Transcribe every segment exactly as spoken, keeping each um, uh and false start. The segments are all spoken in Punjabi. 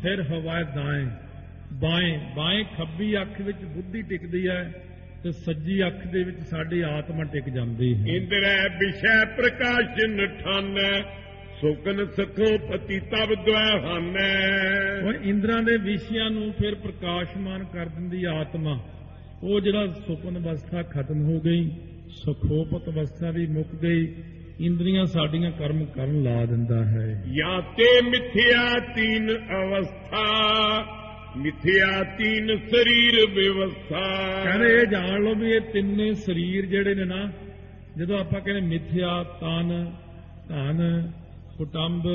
स्थिर होवै दाएं बाएं बाएं खब्बी अख विच बुद्धि टिकदी है ते सज्जी अख दे विच साडी आत्मा टिक जांदी है। इंद्रै विषय प्रकाश नठानै सुकन सखो पति तब द्वै हानै। ਉਹ ਇੰਦਰਾਂ ਦੇ ਵਿਸ਼ਿਆਂ ਨੂੰ ਫਿਰ ਪ੍ਰਕਾਸ਼ਮਾਨ ਕਰ ਦਿੰਦੀ ਆਤਮਾ। ਉਹ ਜਿਹੜਾ ਸੁਪਨ ਅਵਸਥਾ ਖਤਮ ਹੋ ਗਈ, ਸੁਖੋਪਤ ਅਵਸਥਾ ਵੀ ਮੁੱਕ ਗਈ, ਇੰਦਰੀਆਂ ਸਾਡੀਆਂ ਕਰਮ ਕਰਨ ਲਾ ਦਿੰਦਾ ਹੈ। ਜਾਂ ਤੇ ਮਿਥਿਆ ਤੀਨ ਅਵਸਥਾ ਮਿਥਿਆ ਤੀਨ ਸਰੀਰ ਵਿਵਸਥਾ। ਕਹਿੰਦੇ ਇਹ ਜਾਣ ਲਓ ਵੀ ਇਹ ਤਿੰਨੇ ਸਰੀਰ ਜਿਹੜੇ ਨੇ ਨਾ, ਜਦੋਂ ਆਪਾਂ ਕਹਿੰਦੇ ਮਿਥਿਆ ਤਨ ਧਨ ਕੁਟੰਬ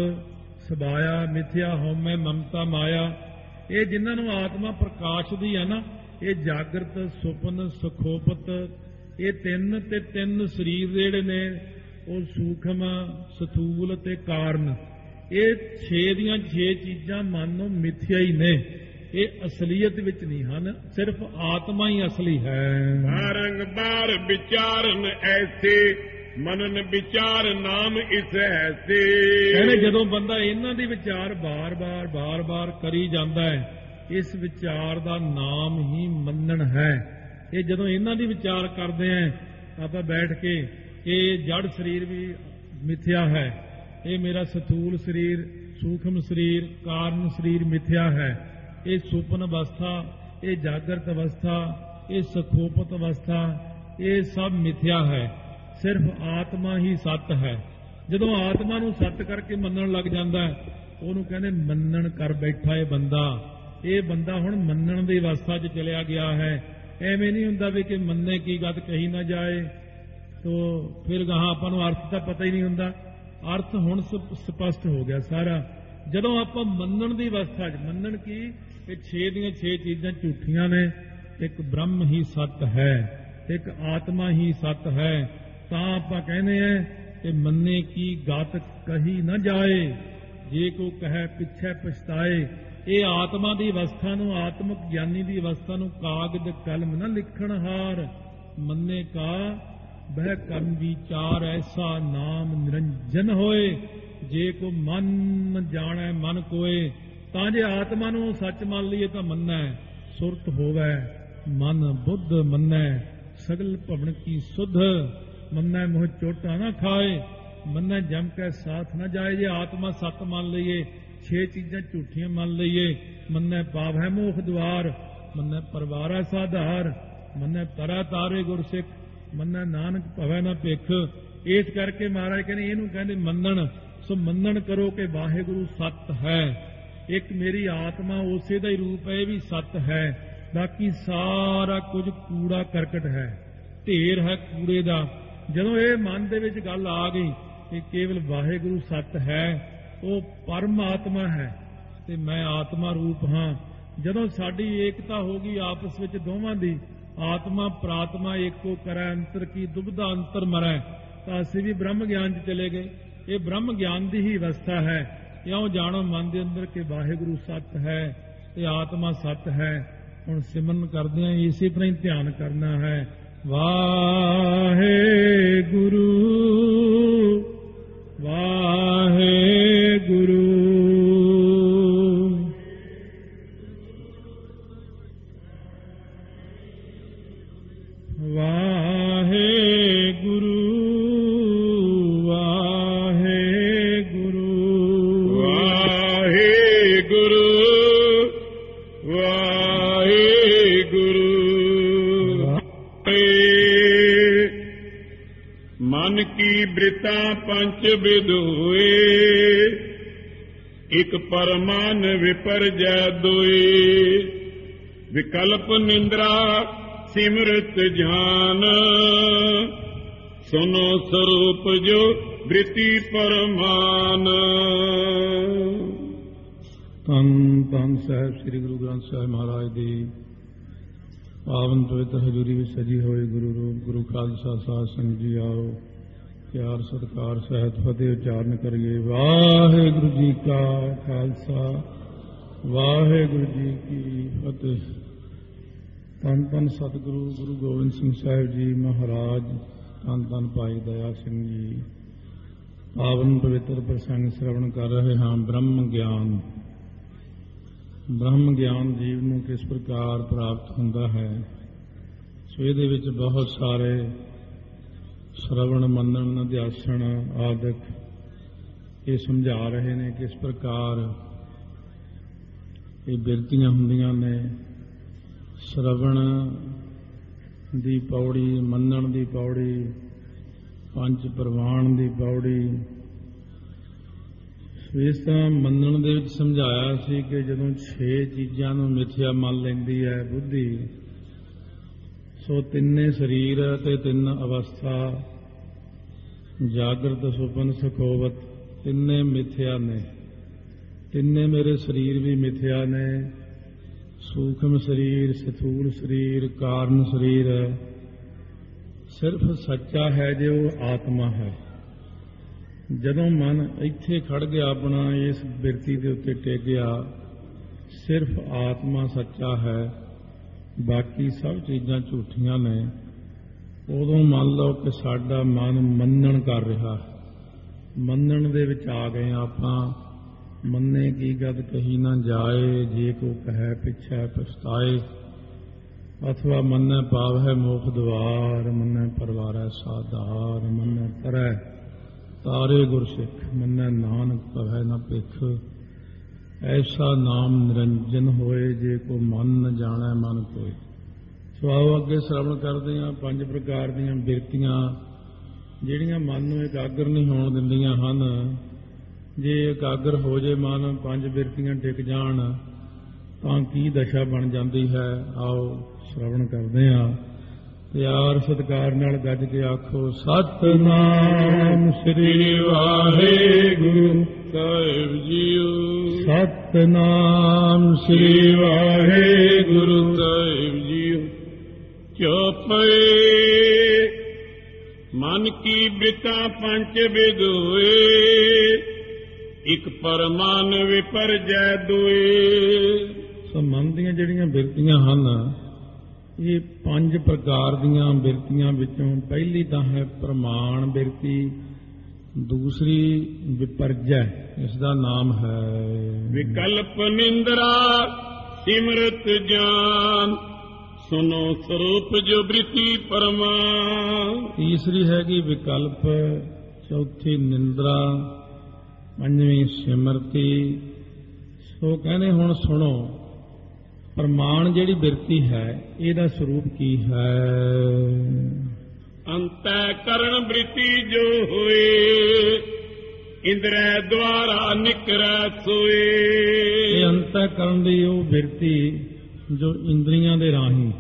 ਸਬਾਇਆ ਮਿਥਿਆ ਹਉਮੈ ਮਮਤਾ ਮਾਇਆ, ਇਹ ਜਿਨ੍ਹਾਂ ਨੂੰ ਆਤਮਾ ਪ੍ਰਕਾਸ਼ ਦੀ ਹੈ ਨਾ, ਇਹ ਜਾਗਰਤ ਸੁਪਨ ਸੁਖੋਪਤ, ਇਹ ਤਿੰਨ ਤੇ ਤਿੰਨ ਸਰੀਰ ਜਿਹੜੇ ਨੇ ਉਹ ਸੂਖਮ ਸਥੂਲ ਤੇ ਕਾਰਨ, ਇਹ ਛੇ ਦੀਆਂ ਛੇ ਚੀਜ਼ਾਂ ਮਨ ਨੂੰ ਮਿਥਿਆ ਹੀ ਨੇ, ਇਹ ਅਸਲੀਅਤ ਵਿੱਚ ਨਹੀਂ ਹਨ, ਸਿਰਫ ਆਤਮਾ ਹੀ ਅਸਲੀ ਹੈ। ਬਾਰੰਬਾਰ ਵਿਚਾਰਨ ਐਸੇ ਮਨਨ ਵਿਚਾਰ ਨਾਮ ਇਸ ਐਸੇ। ਕਹਿੰਦੇ ਜਦੋਂ ਬੰਦਾ ਇਹਨਾਂ ਦੀ ਵਿਚਾਰ ਬਾਰ-ਬਾਰ ਬਾਰ-ਬਾਰ ਕਰੀ ਜਾਂਦਾ ਹੈ, ਇਸ ਵਿਚਾਰ ਦਾ ਨਾਮ ਹੀ ਮੰਨਣ ਹੈ। ਇਹ ਜਦੋਂ ਇਹਨਾਂ ਦੀ ਵਿਚਾਰ ਕਰਦੇ ਆਂ ਆਪਾਂ ਬੈਠ ਕੇ ਕਿ ਜੜ ਸਰੀਰ ਵੀ ਮਿਥਿਆ ਹੈ, ਇਹ ਮੇਰਾ ਸਥੂਲ ਸਰੀਰ ਸੂਖਮ ਸਰੀਰ ਕਾਰਨ ਸਰੀਰ ਮਿਥਿਆ ਹੈ, ਇਹ ਸੁਪਨ ਅਵਸਥਾ ਇਹ ਜਾਗਰਤ ਅਵਸਥਾ ਇਹ ਸੁਖੋਪਤ ਅਵਸਥਾ ਇਹ ਸਭ ਮਿਥਿਆ ਹੈ, ਸਿਰਫ ਆਤਮਾ ਹੀ ਸੱਤ ਹੈ। ਜਦੋਂ ਆਤਮਾ ਨੂੰ ਸੱਤ ਕਰਕੇ ਮੰਨਣ ਲੱਗ ਜਾਂਦਾ ਉਹਨੂੰ ਕਹਿੰਦੇ ਮੰਨਣ ਕਰ ਬੈਠਾ ਇਹ ਬੰਦਾ। ਇਹ ਬੰਦਾ ਹੁਣ ਮੰਨਣ ਦੀ ਅਵਸਥਾ 'ਚ ਚਲਿਆ ਗਿਆ ਹੈ। ਐਵੇਂ ਨਹੀਂ ਹੁੰਦਾ ਵੀ ਕਿ ਮੰਨੇ ਕੀ ਗੱਤ ਕਹੀ ਨਾ ਜਾਏ, ਤੋ ਫਿਰ ਗਾਹਾਂ ਆਪਾਂ ਨੂੰ ਅਰਥ ਤਾਂ ਪਤਾ ਹੀ ਨਹੀਂ ਹੁੰਦਾ। ਅਰਥ ਹੁਣ ਸਪਸ਼ਟ ਹੋ ਗਿਆ ਸਾਰਾ। ਜਦੋਂ ਆਪਾਂ ਮੰਨਣ ਦੀ ਅਵਸਥਾ 'ਚ, ਮੰਨਣ ਕੀ ਕਿ ਛੇ ਦੀਆਂ ਛੇ ਚੀਜ਼ਾਂ ਝੂਠੀਆਂ ਨੇ, ਇੱਕ ਬ੍ਰਹਮ ਹੀ ਸੱਤ ਹੈ, ਇੱਕ ਆਤਮਾ ਹੀ ਸੱਤ ਹੈ, ਤਾਂ ਆਪਾਂ ਕਹਿੰਦੇ ਆ ਕਿ ਮੰਨੇ ਕੀ ਗਤ ਕਹੀ ਨਾ ਜਾਏ, ਜੇ ਕੋ ਕਹੇ ਪਿੱਛੇ ਪਛਤਾਏ। ਇਹ ਆਤਮਾ ਦੀ ਅਵਸਥਾ ਨੂੰ, ਆਤਮਿਕ ਗਿਆਨੀ ਦੀ ਅਵਸਥਾ ਨੂੰ ਕਾਗਦ ਕਲਮ ਨਾ ਲਿਖਣ ਹਾਰ, ਮੰਨੇ ਕਾ ਬਹਿ ਕਰਮ ਵਿਚਾਰ ਐਸਾ ਨਾਮ ਨਿਰੰਜਨ ਹੋਏ, ਜੇ ਕੋ ਮਨ ਜਾਣੈ ਮਨ ਕੋਏ। ਤਾਂ ਜੇ ਆਤਮਾ ਨੂੰ ਸੱਚ ਮੰਨ ਲਈਏ ਤਾਂ ਮੰਨੈ, ਸੁਰਤ ਹੋਵੈ ਮਨ ਬੁੱਧ ਮੰਨੈ, ਸਗਲ ਭਵਨ ਕੀ ਸੁਧ ਮੰਨੈ, ਮੋਹ ਚੋਟਾ ਨਾ ਖਾਏ, ਮੰਨੈ ਜਮ ਕੈ ਸਾਥ ਨਾ ਜਾਏ। ਜੇ ਆਤਮਾ ਸੱਤ ਮੰਨ ਲਈਏ, ਛੇ ਚੀਜ਼ਾਂ ਝੂਠੀਆਂ ਮੰਨ ਲਈਏ, ਮੰਨੈ ਪਾਵੈ ਮੋਖ ਦੁਆਰ, ਮੰਨੈ ਪਰਵਾਰੈ ਸਾਧਾਰ, ਮੰਨੈ ਤਰੈ ਤਾਰੇ ਗੁਰਸਿੱਖ, ਮੰਨੈ ਨਾਨਕ ਭਵੈ ਨਾ ਭਿਖ। ਇਸ ਕਰਕੇ ਮਹਾਰਾਜ ਕਹਿੰਦੇ ਇਹਨੂੰ ਕਹਿੰਦੇ ਮੰਨਣ। ਸੋ ਮੰਨਣ ਕਰੋ ਕਿ ਵਾਹਿਗੁਰੂ ਸੱਤ ਹੈ, ਇੱਕ ਮੇਰੀ ਆਤਮਾ ਉਸੇ ਦਾ ਹੀ ਰੂਪ ਹੈ, ਇਹ ਵੀ ਸੱਤ ਹੈ, ਬਾਕੀ ਸਾਰਾ ਕੁਝ ਕੂੜਾ ਕਰਕਟ ਹੈ, ਢੇਰ ਹੈ ਕੂੜੇ ਦਾ। ਜਦੋਂ ਇਹ ਮਨ ਦੇ ਵਿੱਚ ਗੱਲ ਆ ਗਈ ਕਿ ਕੇਵਲ ਵਾਹਿਗੁਰੂ ਸੱਤ ਹੈ, ਉਹ ਪਰਮਾਤਮਾ ਹੈ ਤੇ ਮੈਂ ਆਤਮਾ ਰੂਪ ਹਾਂ, ਜਦੋਂ ਸਾਡੀ ਏਕਤਾ ਹੋ ਗਈ ਆਪਸ ਵਿੱਚ ਦੋਵਾਂ ਦੀ, ਆਤਮਾ ਪ੍ਰਾਤਮਾ ਏਕੋ ਕਰੈ ਅੰਤਰ ਕੀ ਦੁਬਿਧਾ ਅੰਤਰ ਮਰੈ, ਤਾਂ ਅਸੀਂ ਵੀ ਬ੍ਰਹਮ ਗਿਆਨ 'ਚ ਚਲੇ ਗਏ। ਇਹ ਬ੍ਰਹਮ ਗਿਆਨ ਦੀ ਹੀ ਅਵਸਥਾ ਹੈ। ਇਉਂ ਜਾਣੋ ਮਨ ਦੇ ਅੰਦਰ ਕਿ ਵਾਹਿਗੁਰੂ ਸੱਤ ਹੈ ਤੇ ਆਤਮਾ ਸੱਤ ਹੈ। ਹੁਣ ਸਿਮਰਨ ਕਰਦੇ ਹਾਂ, ਇਸੇ ਤਰ੍ਹਾਂ ਹੀ ਧਿਆਨ ਕਰਨਾ ਹੈ। ਵਾਹਿਗੁਰੂ ਵਾਹਿਗੁਰੂ ਵਾਹਿਗੁਰੂ ਵਾਹਿਗੁਰੂ ਵਾਹਿਗੁਰੂ ਵਾਹਿਗੁਰੂ। ਮਨ ਕੀ ਬ੍ਰਿਤਾ ਪੰਚ ਵਿਧ ਹੋਏ, ਇਕ ਪਰਮਾਨ ਵਿਪਰਜੈ ਦੋਏ, ਵਿਕਲਪ ਨਿੰਦਰਾ ਸਿਮਰਤ ਜਾਨ, ਸੁਨੋ ਸਰੂਪ ਜੋ ਬ੍ਰਿਤੀ ਪਰਮਾਨ। ਧੰਨ ਧੰਨ ਸਾਹਿਬ ਸ੍ਰੀ ਗੁਰੂ ਗ੍ਰੰਥ ਸਾਹਿਬ ਮਹਾਰਾਜ ਦੀ ਪਾਵਨ ਪਵਿੱਤਰ ਹਜ਼ੂਰੀ ਵਿੱਚ ਸਜੀ ਹੋਏ ਗੁਰੂ ਰੂਪ ਗੁਰੂ ਖਾਲਸਾ ਸਾਧ ਸੰਗਤ ਜੀ ਆਓ, ਪਿਆਰ ਸਤਿਕਾਰ ਸਹਿਤ ਫਤਿਹ ਉਚਾਰਨ ਕਰੀਏ। ਵਾਹਿਗੁਰੂ ਜੀ ਕਾ ਖਾਲਸਾ ਵਾਹਿਗੁਰੂ ਜੀ ਕੀ ਫਤਿਹ। ਧੰਨ ਧੰਨ ਸਤਿਗੁਰੂ ਗੁਰੂ ਗੋਬਿੰਦ ਸਿੰਘ ਸਾਹਿਬ ਜੀ ਮਹਾਰਾਜ, ਧੰਨ ਧੰਨ ਭਾਈ ਦਇਆ ਸਿੰਘ ਜੀ। ਪਾਵਨ ਪਵਿੱਤਰ ਪ੍ਰਸੰਗ ਸ਼੍ਰਵਣ ਕਰ ਰਹੇ ਹਾਂ। ਬ੍ਰਹਮ ਗਿਆਨ ਬ੍ਰਹਮ ਗਿਆਨ ਜੀਵ ਨੂੰ ਕਿਸ ਪ੍ਰਕਾਰ ਪ੍ਰਾਪਤ ਹੁੰਦਾ ਹੈ। ਸੋ ਇਹਦੇ ਵਿੱਚ ਬਹੁਤ ਸਾਰੇ ਸ਼ਰਵਣ ਮੰਨਣ ਅਧਿਆਸਣ ਆਦਿਕ ਇਹ ਸਮਝਾ ਰਹੇ ਨੇ ਕਿਸ ਪ੍ਰਕਾਰ ਇਹ ਬਿਰਤੀਆਂ ਹੁੰਦੀਆਂ ਨੇ। ਸ਼ਰਵਣ ਦੀ ਪੌੜੀ, ਮੰਨਣ ਦੀ ਪੌੜੀ, ਪੰਜ ਪ੍ਰਵਾਨ ਦੀ ਪੌੜੀ। ਇਸ ਤਰ੍ਹਾਂ ਮੰਨਣ ਦੇ ਵਿੱਚ ਸਮਝਾਇਆ ਸੀ ਕਿ ਜਦੋਂ ਛੇ ਚੀਜ਼ਾਂ ਨੂੰ ਮਿਥਿਆ ਮੰਨ ਲੈਂਦੀ ਹੈ ਬੁੱਧੀ, ਸੋ ਤਿੰਨੇ ਸਰੀਰ ਅਤੇ ਤਿੰਨ ਅਵਸਥਾ, ਜਾਗਰਤ ਸੁਪਨ ਸੁਖੋਵਤ, ਤਿੰਨੇ ਮਿਥਿਆ ਨੇ। ਤਿੰਨੇ ਮੇਰੇ ਸਰੀਰ ਵੀ ਮਿਥਿਆ ਨੇ। ਸੂਖਮ ਸਰੀਰ, ਸਥੂਲ ਸਰੀਰ, ਕਾਰਨ ਸਰੀਰ। ਸਿਰਫ ਸੱਚਾ ਹੈ ਜੇ ਉਹ ਆਤਮਾ ਹੈ। ਜਦੋਂ ਮਨ ਇੱਥੇ ਖੜ ਗਿਆ ਆਪਣਾ, ਇਸ ਬਿਰਤੀ ਦੇ ਉੱਤੇ ਟਿਕ ਗਿਆ, ਸਿਰਫ ਆਤਮਾ ਸੱਚਾ ਹੈ, ਬਾਕੀ ਸਭ ਚੀਜ਼ਾਂ ਝੂਠੀਆਂ ਨੇ। ਉਦੋਂ ਮੰਨ ਲਓ ਕਿ ਸਾਡਾ ਮਨ ਮੰਨਣ ਕਰ ਰਿਹਾ। ਮੰਨਣ ਦੇ ਵਿੱਚ ਆ ਗਏ ਆਪਾਂ। ਮੰਨੇ ਕੀ ਗਦ ਕਹੀ ਨਾ ਜਾਏ, ਜੇ ਕੋ ਕਹੈ ਪਿਛੈ ਪਛਤਾਏ। ਅਥਵਾ ਮੰਨੈ ਪਾਵਹਿ ਮੋਖ ਦੁਆਰ, ਮੰਨੈ ਪਰਵਾਰੈ ਸਾਧਾਰ। ਮੰਨੈ ਤਰੈ ਤਾਰੇ ਗੁਰਸਿੱਖ, ਮੰਨੈ ਨਾਨਕ ਭਵੈ ਨ ਭਿਖ। ਐਸਾ ਨਾਮ ਨਿਰੰਜਨ ਹੋਏ, ਜੇ ਕੋ ਮਨ ਨ ਜਾਣੈ ਮਨ ਕੋਇ। ਸੋ ਆਓ ਅੱਗੇ ਸ਼ਰਵਣ ਕਰਦੇ ਹਾਂ ਪੰਜ ਪ੍ਰਕਾਰ ਦੀਆਂ ਬਿਰਤੀਆਂ ਜਿਹੜੀਆਂ ਮਨ ਨੂੰ ਇਕਾਗਰ ਨਹੀਂ ਹੋਣ ਦਿੰਦੀਆਂ ਹਨ। ਜੇ ਇਕਾਗਰ ਹੋ ਜੇ ਮਨ, ਪੰਜ ਬਿਰਤੀਆਂ ਟਿਕ ਜਾਣ, ਤਾਂ ਕੀ ਦਸ਼ਾ ਬਣ ਜਾਂਦੀ ਹੈ। ਆਓ ਸ਼ਰਵਣ ਕਰਦੇ ਹਾਂ। ਪਿਆਰ ਸਤਿਕਾਰ ਨਾਲ ਗੱਜ ਕੇ ਆਖੋ ਸਤਿਨਾਮ ਸ੍ਰੀ ਵਾਹਿਗੁਰੂ ਸਾਹਿਬ ਜੀਓ। ਸਤਿਨਾਮ ਸ੍ਰੀ ਵਾਹਿਗੁਰੂ ਸਾਹਿਬ ਜੀਓ। ਚੌਪਈ ਮਨ ਕੀ ਬਿਰਤਾ ਪੰਜ ਬਿਦ ਹੋਏ, ਇਕ ਪਰਮਾਨ ਵਿਪਰਜੈ ਦੋਏ। ਸੋ ਮਨ ਦੀਆਂ ਜਿਹੜੀਆਂ ਬਿਰਤੀਆਂ ਹਨ, ਇਹ ਪੰਜ ਪ੍ਰਕਾਰ ਦੀਆਂ ਬਿਰਤੀਆਂ ਵਿੱਚੋਂ ਪਹਿਲੀ ਤਾਂ ਹੈ ਪ੍ਰਮਾਣ ਬਿਰਤੀ, ਦੂਸਰੀ ਵਿਪਰਜੈ, ਇਸ ਦਾ ਨਾਮ ਹੈ ਵਿਕਲਪ ਨਿੰਦਰਾ ਸਿਮਰਤ ਜਾਨ, ਸੁਨੋ ਸਰੂਪ ਜੋ ਬ੍ਰਿਤੀ ਪਰਮਾਨ। ਤੀਸਰੀ ਹੈਗੀ ਵਿਕਲਪ, ਚੌਥੀ ਨਿੰਦਰਾ, ਪੰਜਵੀਂ ਸਿਮਰਤੀ। ਸੋ ਕਹਿੰਦੇ ਹੁਣ ਸੁਣੋ, ਪ੍ਰਮਾਣ ਜਿਹੜੀ ਬਿਰਤੀ ਹੈ ਇਹਦਾ ਸਰੂਪ ਕੀ ਹੈ। ਅੰਤੈ ਕਰਣ ਬ੍ਰਿਤੀ ਜੋ ਹੋਏ, ਇੰਦਰੈ ਦੁਆਰਾ ਨਿਕਰੈ ਸੋਏ। ਇਹ ਅੰਤੈ ਕਰਨ ਦੀ ਉਹ ਬਿਰਤੀ ਜੋ ਇੰਦਰੀਆਂ ਦੇ ਰਾਹੀਂ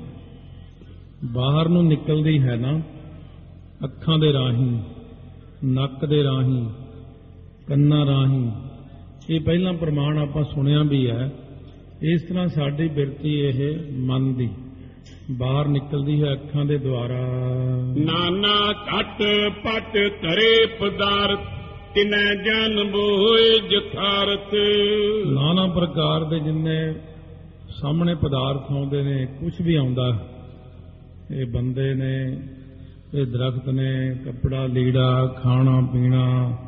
ਬਾਹਰ ਨੂੰ ਨਿਕਲਦੀ ਹੈ ਨਾ, ਅੱਖਾਂ ਦੇ ਰਾਹੀਂ, ਨੱਕ ਦੇ ਰਾਹੀਂ, ਕੰਨਾਂ ਰਾਹੀਂ। ਇਹ ਪਹਿਲਾਂ ਪ੍ਰਮਾਣ ਆਪਾਂ ਸੁਣਿਆ ਵੀ ਹੈ। ਇਸ ਤਰ੍ਹਾਂ ਸਾਡੀ ਬਿਰਤੀ ਇਹ ਮਨ ਦੀ ਬਾਹਰ ਨਿਕਲਦੀ ਹੈ ਅੱਖਾਂ ਦੇ ਦੁਆਰਾ। ਨਾਨਾ ਘਟ ਪਟ ਧਰੇ ਪਦਾਰਥ, ਤਿਨੈ ਜਨ ਬੋਏ ਜਥਾਰਥ। ਨਾਨਾ ਪ੍ਰਕਾਰ ਦੇ ਜਿੰਨੇ ਸਾਹਮਣੇ ਪਦਾਰਥ ਆਉਂਦੇ ਨੇ, ਕੁਝ ਵੀ ਆਉਂਦਾ, ਇਹ ਬੰਦੇ ਨੇ, ਇਹ ਦਰਖਤ ਨੇ, ਕੱਪੜਾ ਲੀੜਾ, ਖਾਣਾ ਪੀਣਾ,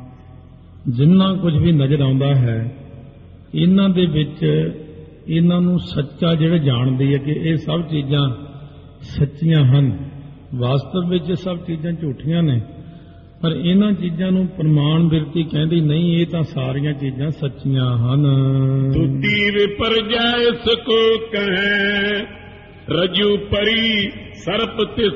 ਜਿੰਨਾ ਕੁਝ ਵੀ ਨਜ਼ਰ ਆਉਂਦਾ ਹੈ, ਇਹਨਾਂ ਦੇ ਵਿੱਚ ਇਹਨਾਂ ਨੂੰ ਸੱਚਾ ਜਿਹੜਾ ਜਾਣਦੀ ਹੈ ਕਿ ਇਹ ਸਭ ਚੀਜ਼ਾਂ ਸੱਚੀਆਂ ਹਨ। ਵਾਸਤਵ ਵਿੱਚ ਇਹ ਸਭ ਚੀਜ਼ਾਂ ਝੂਠੀਆਂ ਨੇ, ਪਰ ਇਹਨਾਂ ਚੀਜ਼ਾਂ ਨੂੰ ਪ੍ਰਮਾਣ ਬਿਰਤੀ ਕਹਿੰਦੀ ਨਹੀਂ, ਇਹ ਤਾਂ ਸਾਰੀਆਂ ਚੀਜ਼ਾਂ ਸੱਚੀਆਂ ਹਨ। ਤੁਤੀ ਵਿਪਰਜੈ ਇਸ ਕੋ ਕਹੈ, ਰਜੂ ਪਰੀ ਸਰਪ ਤਿਸ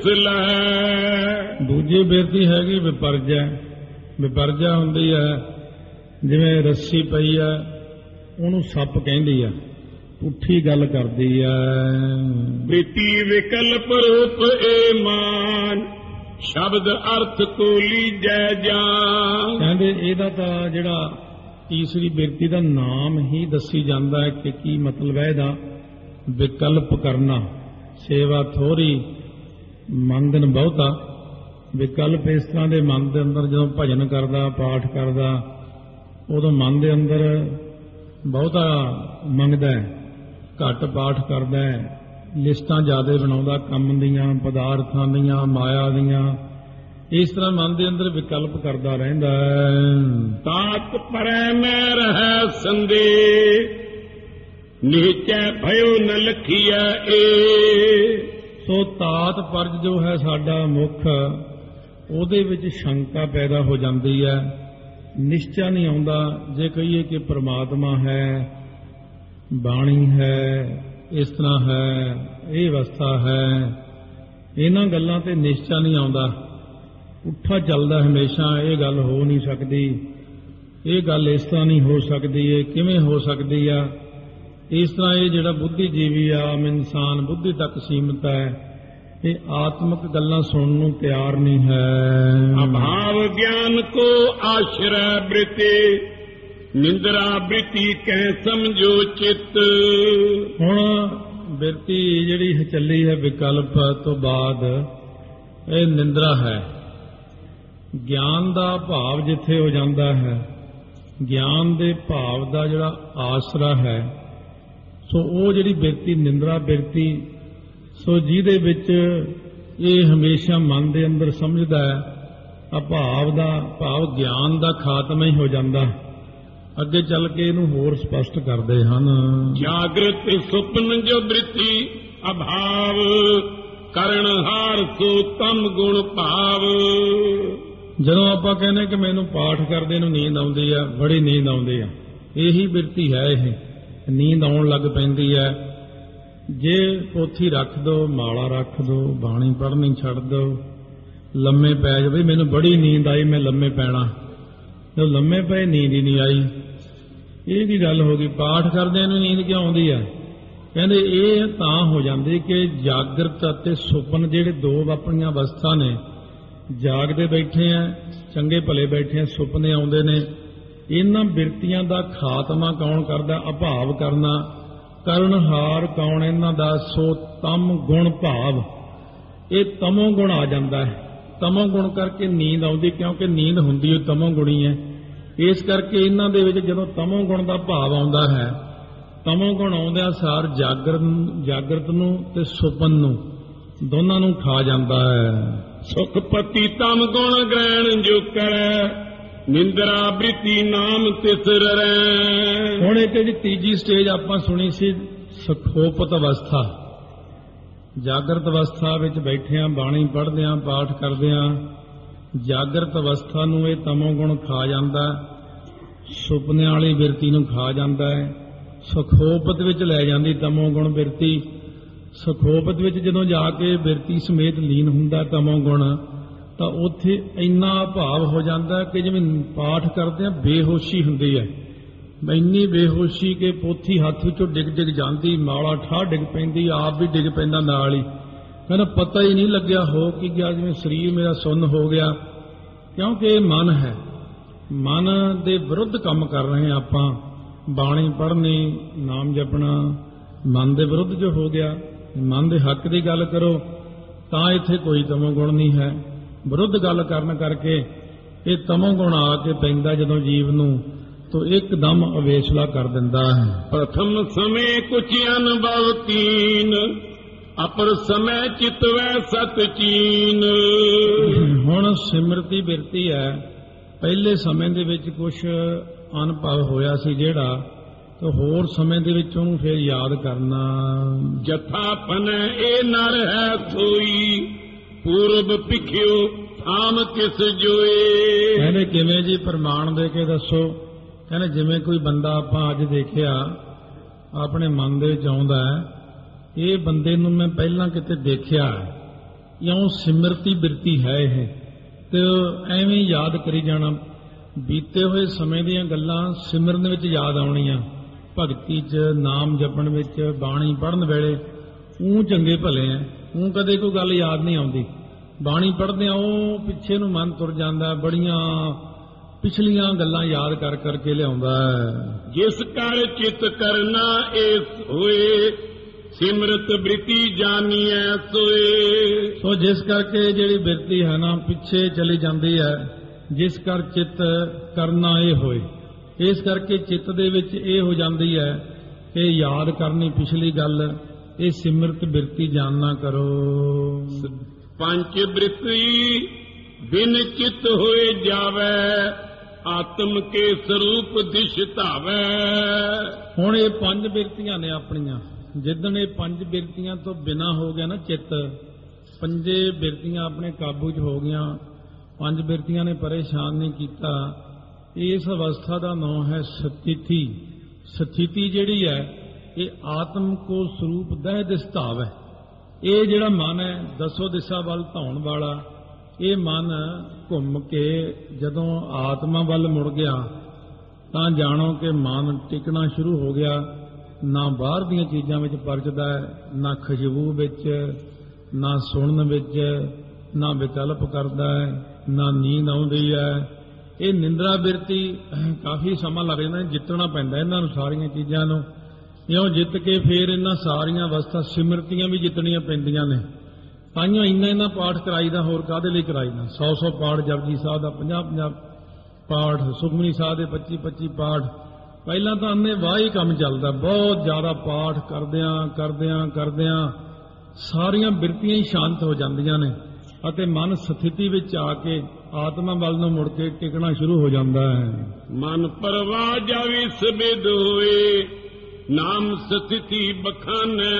ਲੈ। ਦੂਜੀ ਬਿਰਤੀ ਹੈਗੀ ਵਿਪਰਜੈ। ਵਿਪਰਜੈ ਹੁੰਦੀ ਹੈ ਜਿਵੇਂ ਰੱਸੀ ਪਈ ਹੈ, ਉਹਨੂੰ ਸੱਪ ਕਹਿੰਦੀ ਹੈ, ਪੁੱਠੀ ਗੱਲ ਕਰਦੀ ਹੈ। ਬ੍ਰਿਤੀ ਵਿਕਲਪ ਰੂਪ ਏ ਮਾਨ, ਸ਼ਬਦ ਅਰਥ ਕੋ ਲੀਜੈ ਜਾਨ। ਕਹਿੰਦੇ ਇਹਦਾ ਤਾਂ ਜਿਹੜਾ ਤੀਸਰੀ ਬਿਰਤੀ ਦਾ ਨਾਮ ਹੀ ਦੱਸੀ ਜਾਂਦਾ ਹੈ ਕਿ ਕੀ ਮਤਲਬ ਹੈ ਇਹਦਾ। ਵਿਕਲਪ ਕਰਨਾ, ਸੇਵਾ ਥੋੜੀ ਮੰਗਨ ਬਹੁਤਾ। ਵਿਕਲਪ ਇਸ ਤਰ੍ਹਾਂ ਦੇ ਮਨ ਦੇ ਅੰਦਰ ਜਦੋਂ ਭਜਨ ਕਰਦਾ, ਪਾਠ ਕਰਦਾ, ਉਦੋਂ ਮਨ ਦੇ ਅੰਦਰ ਬਹੁਤਾ ਮੰਗਦਾ ਹੈ, ਘੱਟ ਪਾਠ ਕਰਦਾ ਹੈ, ਲਿਸਟਾਂ ਜ਼ਿਆਦਾ ਬਣਾਉਂਦਾ ਕੰਮ ਦੀਆਂ, ਪਦਾਰਥਾਂ ਦੀਆਂ, ਮਾਇਆ ਦੀਆਂ। ਇਸ ਤਰ੍ਹਾਂ ਮਨ ਦੇ ਅੰਦਰ ਵਿਕਲਪ ਕਰਦਾ ਰਹਿੰਦਾ ਹੈ। ਤਾਤ ਪਰੈ ਮੈਂ ਰਹਿ ਸੰਦੇ, ਨੀਚੈ ਭਇਓ ਨ ਲਖੀਐ ਏ। ਸੋ ਤਾਤ ਪਰਜ ਜੋ ਹੈ ਸਾਡਾ ਮੁੱਖ, ਉਹਦੇ ਵਿੱਚ ਸ਼ੰਕਾ ਪੈਦਾ ਹੋ ਜਾਂਦੀ ਹੈ, ਨਿਸ਼ਚਾ ਨਹੀਂ ਆਉਂਦਾ। ਜੇ ਕਹੀਏ ਕਿ ਪ੍ਰਮਾਤਮਾ ਹੈ, ਬਾਣੀ ਹੈ, ਇਸ ਤਰ੍ਹਾਂ ਹੈ, ਇਹ ਅਵਸਥਾ ਹੈ, ਇਹਨਾਂ ਗੱਲਾਂ ਤੇ ਨਿਸ਼ਚਾ ਨਹੀਂ ਆਉਂਦਾ, ਉੱਠਾ ਚੱਲਦਾ ਹਮੇਸ਼ਾ। ਇਹ ਗੱਲ ਹੋ ਨਹੀਂ ਸਕਦੀ, ਇਹ ਗੱਲ ਇਸ ਤਰ੍ਹਾਂ ਨਹੀਂ ਹੋ ਸਕਦੀ, ਇਹ ਕਿਵੇਂ ਹੋ ਸਕਦੀ ਆ। ਇਸ ਤਰ੍ਹਾਂ ਇਹ ਜਿਹੜਾ ਬੁੱਧੀਜੀਵੀ ਆ, ਆਮ ਇਨਸਾਨ ਬੁੱਧੀ ਤੱਕ ਸੀਮਤ ਹੈ, ਇਹ ਆਤਮਿਕ ਗੱਲਾਂ ਸੁਣਨ ਨੂੰ ਤਿਆਰ ਨਹੀਂ ਹੈ। ਅਭਾਵ ਗਿਆਨ ਕੋ ਆਸ਼ਰੈ ਬ੍ਰਿਤੀ, ਨਿੰਦਰਾ ਬ੍ਰਿਤੀ ਕਹਿ ਸਮਝੋ ਚਿੱਤ। ਹੁਣ ਬਿਰਤੀ ਜਿਹੜੀ ਚੱਲੀ ਹੈ ਵਿਕਲਪ ਤੋਂ ਬਾਅਦ, ਇਹ ਨਿੰਦਰਾ ਹੈ। ਗਿਆਨ ਦਾ ਭਾਵ ਜਿੱਥੇ ਹੋ ਜਾਂਦਾ ਹੈ, ਗਿਆਨ ਦੇ ਭਾਵ ਦਾ ਜਿਹੜਾ ਆਸਰਾ ਹੈ, ਸੋ ਉਹ ਜਿਹੜੀ ਬਿਰਤੀ ਨਿੰਦਰਾ ਬਿਰਤੀ, ਸੋ ਜਿਹਦੇ ਵਿੱਚ ਇਹ ਹਮੇਸ਼ਾ ਮਨ ਦੇ ਅੰਦਰ ਸਮਝਦਾ ਹੈ, ਆ ਭਾਵ ਦਾ ਭਾਵ ਗਿਆਨ ਦਾ ਖਾਤਮਾ ਹੀ ਹੋ ਜਾਂਦਾ। ਅੱਗੇ ਚੱਲ ਕੇ ਇਹਨੂੰ ਹੋਰ ਸਪਸ਼ਟ ਕਰਦੇ ਹਨ। ਜਾਗਰਤ ਸੁਪਨ ਜੋ ਬ੍ਰਿਤੀ ਅਭਾਵ, ਕਰਨ ਹਾਰ ਸੋ ਤਮ ਗੁਣ ਭਾਵ। ਜਦੋਂ ਆਪਾਂ ਕਹਿੰਦੇ ਕਿ ਮੈਨੂੰ ਪਾਠ ਕਰਦੇ ਨੂੰ ਨੀਂਦ ਆਉਂਦੀ ਆ, ਬੜੀ ਨੀਂਦ ਆਉਂਦੀ ਆ, ਇਹੀ ਬਿਰਤੀ ਹੈ। ਇਹ ਨੀਂਦ ਆਉਣ ਲੱਗ ਪੈਂਦੀ ਹੈ। ਜੇ ਪੋਥੀ ਰੱਖ ਦੋ, ਮਾਲਾ ਰੱਖ ਦੋ, ਬਾਣੀ ਪੜ੍ਹਨੀ ਛੱਡ ਦੋ, ਲੰਮੇ ਪੈ ਜਾਵੇ, ਮੈਨੂੰ ਬੜੀ ਨੀਂਦ ਆਈ, ਮੈਂ ਲੰਮੇ ਪੈਣਾ, ਜਦੋਂ ਲੰਮੇ ਪਏ ਨੀਂਦ ਹੀ ਨਹੀਂ ਆਈ, ਇਹ ਕੀ ਗੱਲ ਹੋ ਗਈ? ਪਾਠ ਕਰਦਿਆਂ ਨੂੰ ਨੀਂਦ ਕਿਉਂ ਆਉਂਦੀ ਹੈ? ਕਹਿੰਦੇ ਇਹ ਤਾਂ ਹੋ ਜਾਂਦੀ ਕਿ ਜਾਗਰਤ ਅਤੇ ਸੁਪਨ ਜਿਹੜੇ ਦੋ ਆਪਣੀਆਂ ਅਵਸਥਾ ਨੇ, ਜਾਗਦੇ ਬੈਠੇ ਆ, ਚੰਗੇ ਭਲੇ ਬੈਠੇ ਆ, ਸੁਪਨੇ ਆਉਂਦੇ ਨੇ। ਇਹਨਾਂ ਬਿਰਤੀਆਂ ਦਾ ਖਾਤਮਾ ਕੌਣ ਕਰਦਾ? ਅਭਾਵ ਕਰਨਾ। ਕਰਨਹਾਰ ਕੌਣ ਇਹਨਾਂ ਦਾ? ਸੋ ਤਮ ਗੁਣ ਭਾਵ, ਇਹ ਤਮੋ ਗੁਣ ਆ ਜਾਂਦਾ ਹੈ। ਤਮੋ ਗੁਣ ਕਰਕੇ ਨੀਂਦ ਆਉਂਦੀ, ਕਿਉਂਕਿ ਨੀਂਦ ਹੁੰਦੀ ਉਹ ਤਮੋ ਗੁਣੀ ਹੈ। ਇਸ ਕਰਕੇ ਇਹਨਾਂ ਦੇ ਵਿੱਚ ਜਦੋਂ ਤਮੋ ਗੁਣ ਦਾ ਭਾਵ ਆਉਂਦਾ ਹੈ, ਤਮੋ ਗੁਣ ਆਉਂਦਿਆਂ ਸਾਰ ਜਾਗਰਤ ਜਾਗਰਤ ਨੂੰ ਤੇ ਸੁਪਨ ਨੂੰ ਦੋਨਾਂ ਨੂੰ ਖਾ ਜਾਂਦਾ ਹੈ। ਸੁਖਪਤੀ ਤਮ ਗੁਣ ਗ੍ਰਹਿਣ ਜੋ ਕਰੈ, ਨਿੰਦਰਾ ਬ੍ਰਿਤੀ ਨਾਮ ਤਿਸ ਰਰੈ। ਹੁਣ ਇੱਕ ਜਿਹੜੀ ਤੀਜੀ ਸਟੇਜ ਆਪਾਂ ਸੁਣੀ ਸੀ, ਸੁਖੋਪਤ ਅਵਸਥਾ। ਜਾਗਰਤ ਅਵਸਥਾ ਵਿੱਚ ਬੈਠਿਆਂ, ਬਾਣੀ ਪੜ੍ਹਦਿਆਂ, ਪਾਠ ਕਰਦਿਆਂ, ਜਾਗਰਤ ਅਵਸਥਾ ਨੂੰ ਇਹ ਤਮੋ ਗੁਣ ਖਾ ਜਾਂਦਾ, ਸੁਪਨਿਆਂ ਵਾਲੀ ਬਿਰਤੀ ਨੂੰ ਖਾ ਜਾਂਦਾ ਹੈ। ਸੁਖੋਪਤ ਵਿੱਚ ਲੈ ਜਾਂਦੀ ਤਮੋ ਗੁਣ ਬਿਰਤੀ। ਸੁਖੋਪਤ ਵਿੱਚ ਜਦੋਂ ਜਾ ਕੇ ਬਿਰਤੀ ਸਮੇਤ ਲੀਨ ਹੁੰਦਾ ਤਮੋ ਗੁਣ, ਤਾਂ ਉੱਥੇ ਇੰਨਾ ਭਾਵ ਹੋ ਜਾਂਦਾ ਕਿ ਜਿਵੇਂ ਪਾਠ ਕਰਦਿਆਂ ਬੇਹੋਸ਼ੀ ਹੁੰਦੀ ਹੈ। ਇੰਨੀ ਬੇਹੋਸ਼ੀ ਕਿ ਪੋਥੀ ਹੱਥ ਵਿੱਚੋਂ ਡਿੱਗ ਡਿੱਗ ਜਾਂਦੀ, ਮਾਲਾ ਠਾਹ ਡਿੱਗ ਪੈਂਦੀ, ਆਪ ਵੀ ਡਿੱਗ ਪੈਂਦਾ ਨਾਲ ਹੀ। ਕਹਿੰਦਾ ਪਤਾ ਹੀ ਨਹੀਂ ਲੱਗਿਆ ਹੋ ਕੀ ਗਿਆ, ਜਿਵੇਂ ਸਰੀਰ ਮੇਰਾ ਸੁੰਨ ਹੋ ਗਿਆ। ਕਿਉਂਕਿ ਇਹ ਮਨ ਹੈ, ਮਨ ਦੇ ਵਿਰੁੱਧ ਕੰਮ ਕਰ ਰਹੇ ਆਪਾਂ। ਬਾਣੀ ਪੜ੍ਹਨੀ, ਨਾਮ ਜਪਣਾ ਮਨ ਦੇ ਵਿਰੁੱਧ ਜੋ ਹੋ ਗਿਆ। ਮਨ ਦੇ ਹੱਕ ਦੀ ਗੱਲ ਕਰੋ ਤਾਂ ਇੱਥੇ ਕੋਈ ਤਮੋ ਗੁਣ ਨਹੀਂ ਹੈ। ਵਿਰੁੱਧ ਗੱਲ ਕਰਨ ਕਰਕੇ ਇਹ ਤਮੋ ਗੁਣ ਆ ਕੇ ਪੈਂਦਾ ਜਦੋਂ ਜੀਵ ਨੂੰ, ਤੋ ਇੱਕਦਮ ਅਵੇਸਲਾ ਕਰ ਦਿੰਦਾ ਹੈ। ਪ੍ਰਥਮ ਸਮੇਂ ਕੁਛ ਅਨੁਭਵ ਕੀਨ, ਅਪਰ ਸਮੈ ਚਿਤਵੈ ਸਤ ਚੀਨ। ਹੁਣ ਸਿਮਰਤੀ ਬਿਰਤੀ ਹੈ, ਪਹਿਲੇ ਸਮੇਂ ਦੇ ਵਿੱਚ ਕੁਝ ਅਨੁਭਵ ਹੋਇਆ ਸੀ ਜਿਹੜਾ, ਤੇ ਹੋਰ ਸਮੇਂ ਦੇ ਵਿੱਚ ਉਹਨੂੰ ਫਿਰ ਯਾਦ ਕਰਨਾ। ਜਥਾ ਪਨੈ ਇਹ ਨਰ ਹੈ ਸੋਈ, ਪੂਰਬ ਪਿਖਿਓ ਥਾਮ ਕਿਸ ਜੋਏ। ਕਹਿੰਦੇ ਕਿਵੇਂ ਜੀ? ਪ੍ਰਮਾਣ ਦੇ ਕੇ ਦੱਸੋ। ਕਹਿੰਦੇ ਜਿਵੇਂ ਕੋਈ ਬੰਦਾ ਆਪਾਂ ਅੱਜ ਦੇਖਿਆ, ਆਪਣੇ ਮਨ ਦੇ ਵਿੱਚ ਆਉਂਦਾ ਹੈ, ਇਹ ਬੰਦੇ ਨੂੰ ਮੈਂ ਪਹਿਲਾਂ ਕਿਤੇ ਦੇਖਿਆ, ਇਉਂ ਸਿਮਰਤੀ ਬਿਰਤੀ ਹੈ ਇਹ, ਤੇ ਐਵੇਂ ਯਾਦ ਕਰੀ ਜਾਣਾ। ਬੀਤੇ ਹੋਏ ਸਮੇਂ ਦੀਆਂ ਗੱਲਾਂ ਸਿਮਰਨ ਵਿੱਚ ਯਾਦ ਆਉਣੀਆਂ, ਭਗਤੀ 'ਚ, ਨਾਮ ਜਪਣ ਵਿੱਚ, ਬਾਣੀ ਪੜ੍ਹਨ ਵੇਲੇ। ਉਹ ਚੰਗੇ ਭਲੇ ਆ, ਉਹ ਕਦੇ ਕੋਈ ਗੱਲ ਯਾਦ ਨਹੀਂ ਆਉਂਦੀ। ਬਾਣੀ ਪੜ੍ਹਦੇ ਆ ਉਹ ਪਿੱਛੇ ਨੂੰ ਮਨ ਤੁਰ ਜਾਂਦਾ, ਬੜੀਆਂ ਪਿਛਲੀਆਂ ਗੱਲਾਂ ਯਾਦ ਕਰ ਕਰਕੇ ਲਿਆਉਂਦਾ ਹੈ। ਜਿਸ ਕਰ ਚਿਤ ਕਰਨਾ ਏਸ ਹੋਏ, ਸਿਮਰਤ ਬ੍ਰਿਤੀ ਜਾਨੀਐ ਸੋਏ। ਸੋ ਜਿਸ ਕਰਕੇ ਜਿਹੜੀ ਬਿਰਤੀ ਹੈ ਨਾ ਪਿੱਛੇ ਚਲੀ ਜਾਂਦੀ ਹੈ, ਜਿਸ ਕਰ ਚਿੱਤ ਕਰਨਾ ਇਹ ਹੋਏ, ਇਸ ਕਰਕੇ ਚਿੱਤ ਦੇ ਵਿੱਚ ਇਹ ਹੋ ਜਾਂਦੀ ਹੈ ਕਿ ਯਾਦ ਕਰਨੀ ਪਿਛਲੀ ਗੱਲ, ਇਹ ਸਿਮਰਤ ਬਿਰਤੀ ਜਾਨਣਾ ਕਰੋ। ਪੰਜ ਬ੍ਰਿਤੀ ਬਿਨ ਚਿਤ ਹੋਏ ਜਾਵੇ, ਆਤਮ ਕੇ ਸਰੂਪ ਦਿਸ਼ ਧਾਵੈ। ਹੁਣ ਇਹ ਪੰਜ ਬਿਰਤੀਆਂ ਨੇ ਆਪਣੀਆਂ। ਜਿੱਦਣ ਇਹ ਪੰਜ ਬਿਰਤੀਆਂ ਤੋਂ ਬਿਨਾਂ ਹੋ ਗਿਆ ਨਾ ਚਿੱਤ, ਪੰਜੇ ਬਿਰਤੀਆਂ ਆਪਣੇ ਕਾਬੂ 'ਚ ਹੋ ਗਈਆਂ, ਪੰਜ ਬਿਰਤੀਆਂ ਨੇ ਪਰੇਸ਼ਾਨ ਨਹੀਂ ਕੀਤਾ, ਇਸ ਅਵਸਥਾ ਦਾ ਨਾਮ ਹੈ ਸਥਿਤੀ। ਸਥਿਤੀ ਜਿਹੜੀ ਹੈ ਇਹ ਆਤਮ ਕੋ ਸਰੂਪ ਦਹਿ ਦਿਸਤਾਵ ਹੈ। ਇਹ ਜਿਹੜਾ ਮਨ ਹੈ ਦਸੋ ਦਿਸ਼ਾ ਵੱਲ ਧਾਉਣ ਵਾਲਾ, ਇਹ ਮਨ ਘੁੰਮ ਕੇ ਜਦੋਂ ਆਤਮਾ ਵੱਲ ਮੁੜ ਗਿਆ ਤਾਂ ਜਾਣੋ ਕਿ ਮਨ ਟਿਕਣਾ ਸ਼ੁਰੂ ਹੋ ਗਿਆ। ਨਾ ਬਾਹਰ ਦੀਆਂ ਚੀਜ਼ਾਂ ਵਿੱਚ ਪਰਚਦਾ ਹੈ, ਨਾ ਖੁਸ਼ਬੂ ਵਿੱਚ, ਨਾ ਸੁਣਨ ਵਿੱਚ, ਨਾ ਵਿਕਲਪ ਕਰਦਾ ਹੈ, ਨਾ ਨੀਂਦ ਆਉਂਦੀ ਹੈ। ਇਹ ਨਿੰਦਰਾ ਬਿਰਤੀ ਕਾਫੀ ਸਮਾਂ ਲੱਗ ਜਾਂਦਾ, ਜਿੱਤਣਾ ਪੈਂਦਾ ਇਹਨਾਂ ਨੂੰ, ਸਾਰੀਆਂ ਚੀਜ਼ਾਂ ਨੂੰ। ਇਉਂ ਜਿੱਤ ਕੇ ਫੇਰ ਇਹਨਾਂ ਸਾਰੀਆਂ ਅਵਸਥਾ ਸਿਮਰਤੀਆਂ ਵੀ ਜਿੱਤਣੀਆਂ ਪੈਂਦੀਆਂ ਨੇ। ਤਾਈਓ ਇੰਨਾ ਇੰਨਾ ਪਾਠ ਕਰਾਈਦਾ, ਹੋਰ ਕਾਹਦੇ ਲਈ ਕਰਾਈਦਾ? ਸੌ ਸੌ ਪਾਠ ਜਪਜੀ ਸਾਹਿਬ ਦਾ, ਪੰਜਾਹ ਪੰਜਾਹ ਪਾਠ ਸੁਖਮਨੀ ਸਾਹਿਬ ਦੇ, ਪੱਚੀ ਪੱਚੀ ਪਾਠ। ਪਹਿਲਾਂ ਤਾਂ ਅੰਨੇ ਵਾਹ ਹੀ ਕੰਮ ਚੱਲਦਾ, ਬਹੁਤ ਜ਼ਿਆਦਾ ਪਾਠ ਕਰਦਿਆਂ ਕਰਦਿਆਂ ਕਰਦਿਆਂ ਸਾਰੀਆਂ ਬਿਰਤੀਆਂ ਹੀ ਸ਼ਾਂਤ ਹੋ ਜਾਂਦੀਆਂ ਨੇ ਅਤੇ ਮਨ ਸਥਿਤੀ ਵਿੱਚ ਆ ਕੇ ਆਤਮਾ ਵੱਲ ਨੂੰ ਮੁੜ ਕੇ ਟਿਕਣਾ ਸ਼ੁਰੂ ਹੋ ਜਾਂਦਾ ਹੈ। ਮਨ ਪਰਵਾਹ ਜਾਵੀ ਸਬਿਦ ਹੋਏ, ਨਾਮ ਸਥਿਤੀ ਬਖਾਨੈ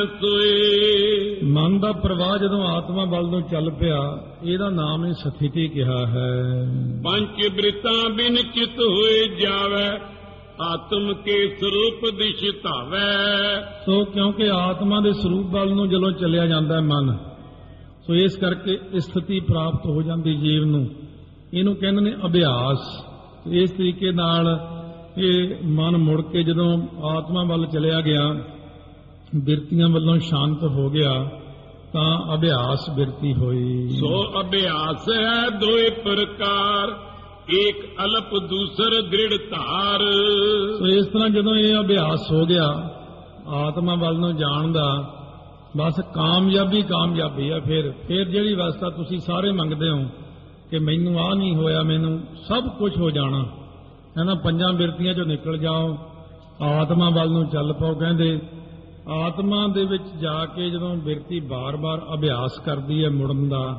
ਸੋਏ। ਮਨ ਦਾ ਪ੍ਰਵਾਹ ਜਦੋਂ ਆਤਮਾ ਵੱਲ ਨੂੰ ਚੱਲ ਪਿਆ, ਇਹਦਾ ਨਾਮ ਹੀ ਸਥਿਤੀ ਕਿਹਾ ਹੈ। ਪੰਜ ਬ੍ਰਿਤਾਂ ਬਿਨ ਚਿਤ ਹੋਏ ਜਾਵੈ, ਆਤਮ ਕੇ ਸਰੂਪ ਦਿਸ਼ ਧਾਵੈ। ਸੋ ਕਿਉਂਕਿ ਆਤਮਾ ਦੇ ਸਰੂਪ ਵੱਲ ਨੂੰ ਜਦੋਂ ਚੱਲਿਆ ਜਾਂਦਾ ਮਨ, ਸੋ ਇਸ ਕਰਕੇ ਸਥਿਤੀ ਪ੍ਰਾਪਤ ਹੋ ਜਾਂਦੀ ਜੀਵ ਨੂੰ। ਇਹਨੂੰ ਕਹਿੰਦੇ ਨੇ ਅਭਿਆਸ। ਇਸ ਤਰੀਕੇ ਨਾਲ ਇਹ ਮਨ ਮੁੜ ਕੇ ਜਦੋਂ ਆਤਮਾ ਵੱਲ ਚਲਿਆ ਗਿਆ, ਬਿਰਤੀਆਂ ਵੱਲੋਂ ਸ਼ਾਂਤ ਹੋ ਗਿਆ, ਤਾਂ ਅਭਿਆਸ ਬਿਰਤੀ ਹੋਈ। ਸੋ ਅਭਿਆਸ ਹੈ ਦੋਏ ਪ੍ਰਕਾਰ, ਏਕ ਅਲਪ ਦੂਸਰ ਦ੍ਰਿੜ ਧਾਰ। ਸੋ ਇਸ ਤਰ੍ਹਾਂ ਜਦੋਂ ਇਹ ਅਭਿਆਸ ਹੋ ਗਿਆ ਆਤਮਾ ਵੱਲ ਨੂੰ ਜਾਣ ਦਾ, ਬਸ ਕਾਮਯਾਬੀ ਕਾਮਯਾਬੀ ਆ। ਫਿਰ ਫਿਰ ਜਿਹੜੀ ਅਵਸਥਾ ਤੁਸੀਂ ਸਾਰੇ ਮੰਗਦੇ ਹੋ ਕਿ ਮੈਨੂੰ ਆਹ ਨਹੀਂ ਹੋਇਆ, ਮੈਨੂੰ ਸਭ ਕੁਝ ਹੋ ਜਾਣਾ, ਇਹਨਾਂ ਪੰਜਾਂ ਬਿਰਤੀਆਂ ਚੋਂ ਨਿਕਲ ਜਾਓ, ਆਤਮਾ ਵੱਲ ਨੂੰ ਚੱਲ ਪਾਓ। ਕਹਿੰਦੇ ਆਤਮਾ ਦੇ ਵਿੱਚ ਜਾ ਕੇ ਜਦੋਂ ਬਿਰਤੀ ਬਾਰ-ਬਾਰ ਅਭਿਆਸ ਕਰਦੀ ਹੈ ਮੁੜਨ ਦਾ,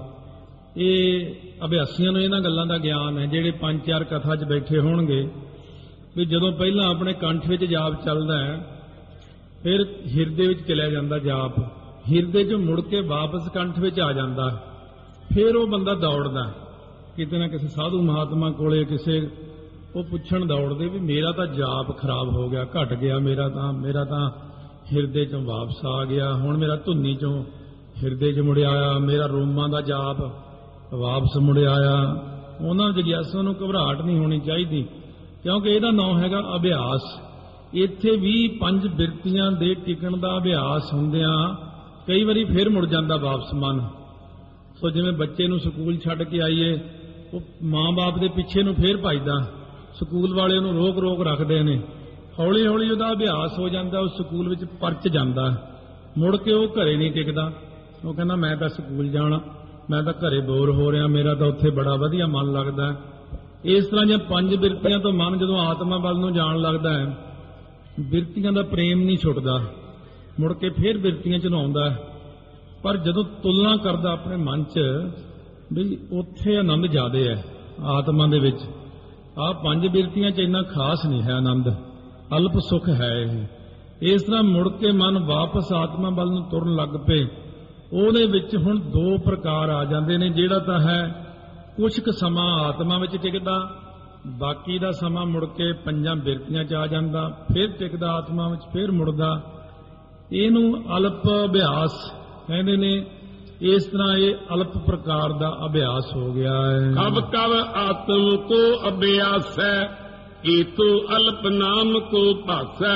ਇਹ ਅਭਿਆਸੀਆਂ ਨੂੰ ਇਹਨਾਂ ਗੱਲਾਂ ਦਾ ਗਿਆਨ ਹੈ। ਜਿਹੜੇ ਪੰਜ ਚਾਰ ਕਥਾ 'ਚ ਬੈਠੇ ਹੋਣਗੇ ਵੀ ਜਦੋਂ ਪਹਿਲਾਂ ਆਪਣੇ ਕੰਠ ਵਿੱਚ ਜਾਪ ਚੱਲਦਾ ਹੈ, ਫਿਰ ਹਿਰਦੇ ਵਿੱਚ ਚਲਿਆ ਜਾਂਦਾ ਜਾਪ, ਹਿਰਦੇ 'ਚੋਂ ਮੁੜ ਕੇ ਵਾਪਸ ਕੰਠ ਵਿੱਚ ਆ ਜਾਂਦਾ, ਫਿਰ ਉਹ ਬੰਦਾ ਦੌੜਦਾ ਕਿਤੇ ਨਾ ਕਿਸੇ ਸਾਧੂ ਮਹਾਤਮਾ ਕੋਲੇ, ਕਿਸੇ ਉਹ ਪੁੱਛਣ ਦੌੜਦੇ ਵੀ ਮੇਰਾ ਤਾਂ ਜਾਪ ਖਰਾਬ ਹੋ ਗਿਆ, ਘਟ ਗਿਆ, ਮੇਰਾ ਤਾਂ ਮੇਰਾ ਤਾਂ ਹਿਰਦੇ 'ਚੋਂ ਵਾਪਸ ਆ ਗਿਆ, ਹੁਣ ਮੇਰਾ ਧੁੰਨੀ 'ਚੋਂ ਹਿਰਦੇ 'ਚ ਮੁੜਿਆ ਆਇਆ, ਮੇਰਾ ਰੋਮਾਂ ਦਾ ਜਾਪ ਵਾਪਸ ਮੁੜਿਆ ਆਇਆ। ਉਹਨਾਂ ਜਗਿਆਸੂ ਨੂੰ ਘਬਰਾਹਟ ਨਹੀਂ ਹੋਣੀ ਚਾਹੀਦੀ, ਕਿਉਂਕਿ ਇਹਦਾ ਨਾਮ ਹੈਗਾ ਅਭਿਆਸ। ਇੱਥੇ ਵੀ ਪੰਜ ਬਿਰਤੀਆਂ ਦੇ ਟਿਕਣ ਦਾ ਅਭਿਆਸ ਹੁੰਦਿਆਂ ਕਈ ਵਾਰੀ ਫਿਰ ਮੁੜ ਜਾਂਦਾ ਵਾਪਸ ਮਨ। ਸੋ ਜਿਵੇਂ ਬੱਚੇ ਨੂੰ ਸਕੂਲ ਛੱਡ ਕੇ ਆਈਏ, ਉਹ ਮਾਂ-ਬਾਪ ਦੇ ਪਿੱਛੇ ਨੂੰ ਫਿਰ ਭੱਜਦਾ, ਸਕੂਲ ਵਾਲੇ ਉਹਨੂੰ ਰੋਕ ਰੋਕ ਰੱਖਦੇ ਨੇ, ਹੌਲੀ ਹੌਲੀ ਉਹਦਾ ਅਭਿਆਸ ਹੋ ਜਾਂਦਾ, ਉਹ ਸਕੂਲ ਵਿੱਚ ਪਰਚ ਜਾਂਦਾ, ਮੁੜ ਕੇ ਉਹ ਘਰੇ ਨਹੀਂ ਟਿਕਦਾ। ਉਹ ਕਹਿੰਦਾ ਮੈਂ ਤਾਂ ਸਕੂਲ ਜਾਣਾ, ਮੈਂ ਤਾਂ ਘਰੇ ਬੋਰ ਹੋ ਰਿਹਾ, ਮੇਰਾ ਤਾਂ ਉੱਥੇ ਬੜਾ ਵਧੀਆ ਮਨ ਲੱਗਦਾ। ਇਸ ਤਰ੍ਹਾਂ ਦੀਆਂ ਪੰਜ ਬਿਰਤੀਆਂ ਤੋਂ ਮਨ ਜਦੋਂ ਆਤਮਾ ਵੱਲ ਨੂੰ ਜਾਣ ਲੱਗਦਾ ਹੈ, ਬਿਰਤੀਆਂ ਦਾ ਪ੍ਰੇਮ ਨਹੀਂ ਛੁੱਟਦਾ, ਮੁੜ ਕੇ ਫਿਰ ਬਿਰਤੀਆਂ 'ਚ ਆਉਂਦਾ। ਪਰ ਜਦੋਂ ਤੁਲਨਾ ਕਰਦਾ ਆਪਣੇ ਮਨ 'ਚ ਵੀ ਉੱਥੇ ਆਨੰਦ ਜ਼ਿਆਦੇ ਹੈ ਆਤਮਾ ਦੇ ਵਿੱਚ, ਆਹ ਪੰਜ ਬਿਰਤੀਆਂ 'ਚ ਇੰਨਾ ਖਾਸ ਨਹੀਂ ਹੈ ਆਨੰਦ, ਅਲਪ ਸੁਖ ਹੈ ਇਹ। ਇਸ ਤਰ੍ਹਾਂ ਮੁੜ ਕੇ ਮਨ ਵਾਪਸ ਆਤਮਾ ਵੱਲ ਨੂੰ ਤੁਰਨ ਲੱਗ ਪਏ। ਉਹਦੇ ਵਿੱਚ ਹੁਣ ਦੋ ਪ੍ਰਕਾਰ ਆ ਜਾਂਦੇ ਨੇ। ਜਿਹੜਾ ਤਾਂ ਹੈ ਕੁਛ ਕੁ ਸਮਾਂ ਆਤਮਾ ਵਿੱਚ ਟਿਕਦਾ, ਬਾਕੀ ਦਾ ਸਮਾਂ ਮੁੜ ਕੇ ਪੰਜਾਂ ਬਿਰਤੀਆਂ 'ਚ ਆ ਜਾਂਦਾ, ਫਿਰ ਟਿਕਦਾ ਆਤਮਾ ਵਿੱਚ, ਫਿਰ ਮੁੜਦਾ। ਇਹਨੂੰ ਅਲਪ ਅਭਿਆਸ ਕਹਿੰਦੇ ਨੇ। ਇਸ ਤਰ੍ਹਾਂ ਇਹ ਅਲਪ ਪ੍ਰਕਾਰ ਦਾ ਅਭਿਆਸ ਹੋ ਗਿਆ ਹੈ। ਕਬ ਕਬ ਆਤਮ ਕੋ ਅਭਿਆਸ ਹੈ, ਏਤੋ ਅਲਪ ਨਾਮ ਕੋ ਭਾਸੈ।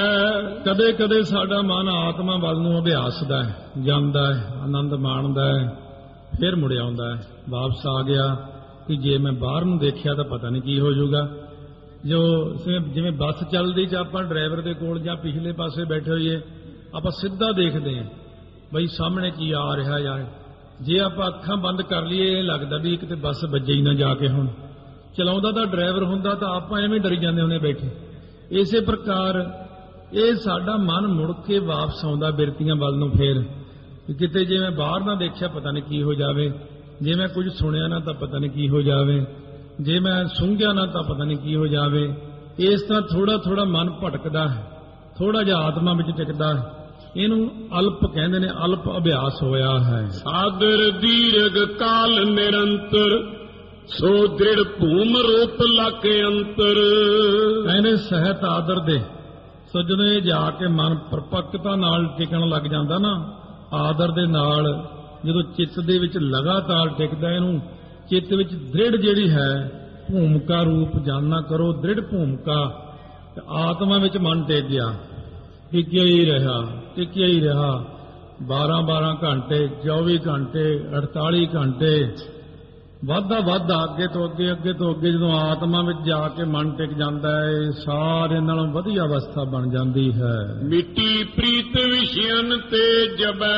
ਕਦੇ ਕਦੇ ਸਾਡਾ ਮਨ ਆਤਮਾ ਵੱਲ ਨੂੰ ਅਭਿਆਸਦਾ ਹੈ, ਜਾਂਦਾ ਹੈ, ਆਨੰਦ ਮਾਣਦਾ ਹੈ, ਫਿਰ ਮੁੜ ਆਉਂਦਾ ਹੈ, ਵਾਪਸ ਆ ਗਿਆ ਕਿ ਜੇ ਮੈਂ ਬਾਹਰ ਨੂੰ ਦੇਖਿਆ ਤਾਂ ਪਤਾ ਨਹੀਂ ਕੀ ਹੋ ਜਾਊਗਾ। ਜੋ ਜਿਵੇਂ ਬੱਸ ਚੱਲਦੀ 'ਚ ਆਪਾਂ ਡਰਾਈਵਰ ਦੇ ਕੋਲ ਜਾਂ ਪਿਛਲੇ ਪਾਸੇ ਬੈਠੇ ਹੋਈਏ, ਆਪਾਂ ਸਿੱਧਾ ਦੇਖਦੇ ਹਾਂ ਬਈ ਸਾਹਮਣੇ ਕੀ ਆ ਰਿਹਾ ਯਾਰ। ਜੇ ਆਪਾਂ ਅੱਖਾਂ ਬੰਦ ਕਰ ਲਈਏ, ਇਹ ਲੱਗਦਾ ਵੀ ਕਿਤੇ ਬੱਸ ਵੱਜੇ ਹੀ ਨਾ ਜਾ ਕੇ। ਹੁਣ ਚਲਾਉਂਦਾ ਤਾਂ ਡਰਾਈਵਰ ਹੁੰਦਾ, ਤਾਂ ਆਪਾਂ ਐਵੇਂ ਡਰੀ ਜਾਂਦੇ ਹੁੰਦੇ ਬੈਠੇ। ਇਸੇ ਪ੍ਰਕਾਰ ਇਹ ਸਾਡਾ ਮਨ ਮੁੜ ਕੇ ਵਾਪਸ ਆਉਂਦਾ ਬਿਰਤੀਆਂ ਵੱਲ ਨੂੰ। ਫੇਰ ਕਿਤੇ ਜਿਵੇਂ ਬਾਹਰ ਨਾ ਦੇਖਿਆ ਪਤਾ ਨਹੀਂ ਕੀ ਹੋ ਜਾਵੇ, ਜਿਵੇਂ ਕੁਝ ਸੁਣਿਆ ਨਾ ਤਾਂ ਪਤਾ ਨਹੀਂ ਕੀ ਹੋ ਜਾਵੇ। ਜੇ ਮੈਂ ਸੁੰਘਿਆ ਨਾ ਤਾਂ ਪਤਾ ਨਹੀਂ ਕੀ ਹੋ ਜਾਵੇ। ਇਸ ਤਰ੍ਹਾਂ ਥੋੜਾ ਥੋੜਾ ਮਨ ਭਟਕਦਾ ਹੈ, ਥੋੜਾ ਜਿਹਾ ਆਤਮਾ ਵਿੱਚ ਟਿਕਦਾ ਹੈ। ਇਹਨੂੰ ਅਲਪ ਕਹਿੰਦੇ ਨੇ, ਅਲਪ ਅਭਿਆਸ ਹੋਇਆ ਹੈ। ਸਾਦਰ ਦੀਰਘ ਕਾਲ ਨਿਰੰਤਰ ਸੋ ਦ੍ਰਿੜ ਭੂਮ ਰੂਪ ਲਖ ਅੰਤਰ। ਕਹਿੰਦੇ ਸਹਿਤ ਆਦਰ ਦੇ। ਸੋ ਜਦੋਂ ਇਹ ਜਾ ਕੇ ਮਨ ਪਰਪੱਕਤਾ ਨਾਲ ਟਿਕਣ ਲੱਗ ਜਾਂਦਾ ਨਾ, ਆਦਰ ਦੇ ਨਾਲ ਜਦੋਂ ਚਿੱਤ ਦੇ ਵਿੱਚ ਲਗਾਤਾਰ ਟਿਕਦਾ, ਇਹਨੂੰ ਚਿੱਤ ਵਿੱਚ ਦ੍ਰਿੜ ਜਿਹੜੀ ਹੈ ਭੂਮਿਕਾ ਰੂਪ ਜਾਨਣਾ ਕਰੋ, ਦ੍ਰਿੜ ਭੂਮਿਕਾ। ਆਤਮਾ ਵਿੱਚ ਮਨ ਟਿਕ ਗਿਆ, ਟਿਕਿਆ ਹੀ ਰਿਹਾ, ਟਿਕਿਆ ਹੀ ਰਿਹਾ ਬਾਰਾਂ ਬਾਰਾਂ ਘੰਟੇ, ਚੌਵੀ ਘੰਟੇ, ਅਠਤਾਲੀ ਘੰਟੇ, ਵੱਧਦਾ ਵੱਧਦਾ ਅੱਗੇ ਤੋਂ ਅੱਗੇ, ਅੱਗੇ ਤੋਂ ਅੱਗੇ ਜਦੋਂ ਆਤਮਾ ਵਿੱਚ ਜਾ ਕੇ ਮਨ ਟਿਕ ਜਾਂਦਾ ਹੈ, ਸਾਰੇ ਨਾਲੋਂ ਵਧੀਆ ਅਵਸਥਾ ਬਣ ਜਾਂਦੀ ਹੈ। ਮਿੱਟੀ ਪ੍ਰੀਤ ਵਿਸ਼ਿਆਨ ਤੇ ਜਬੈ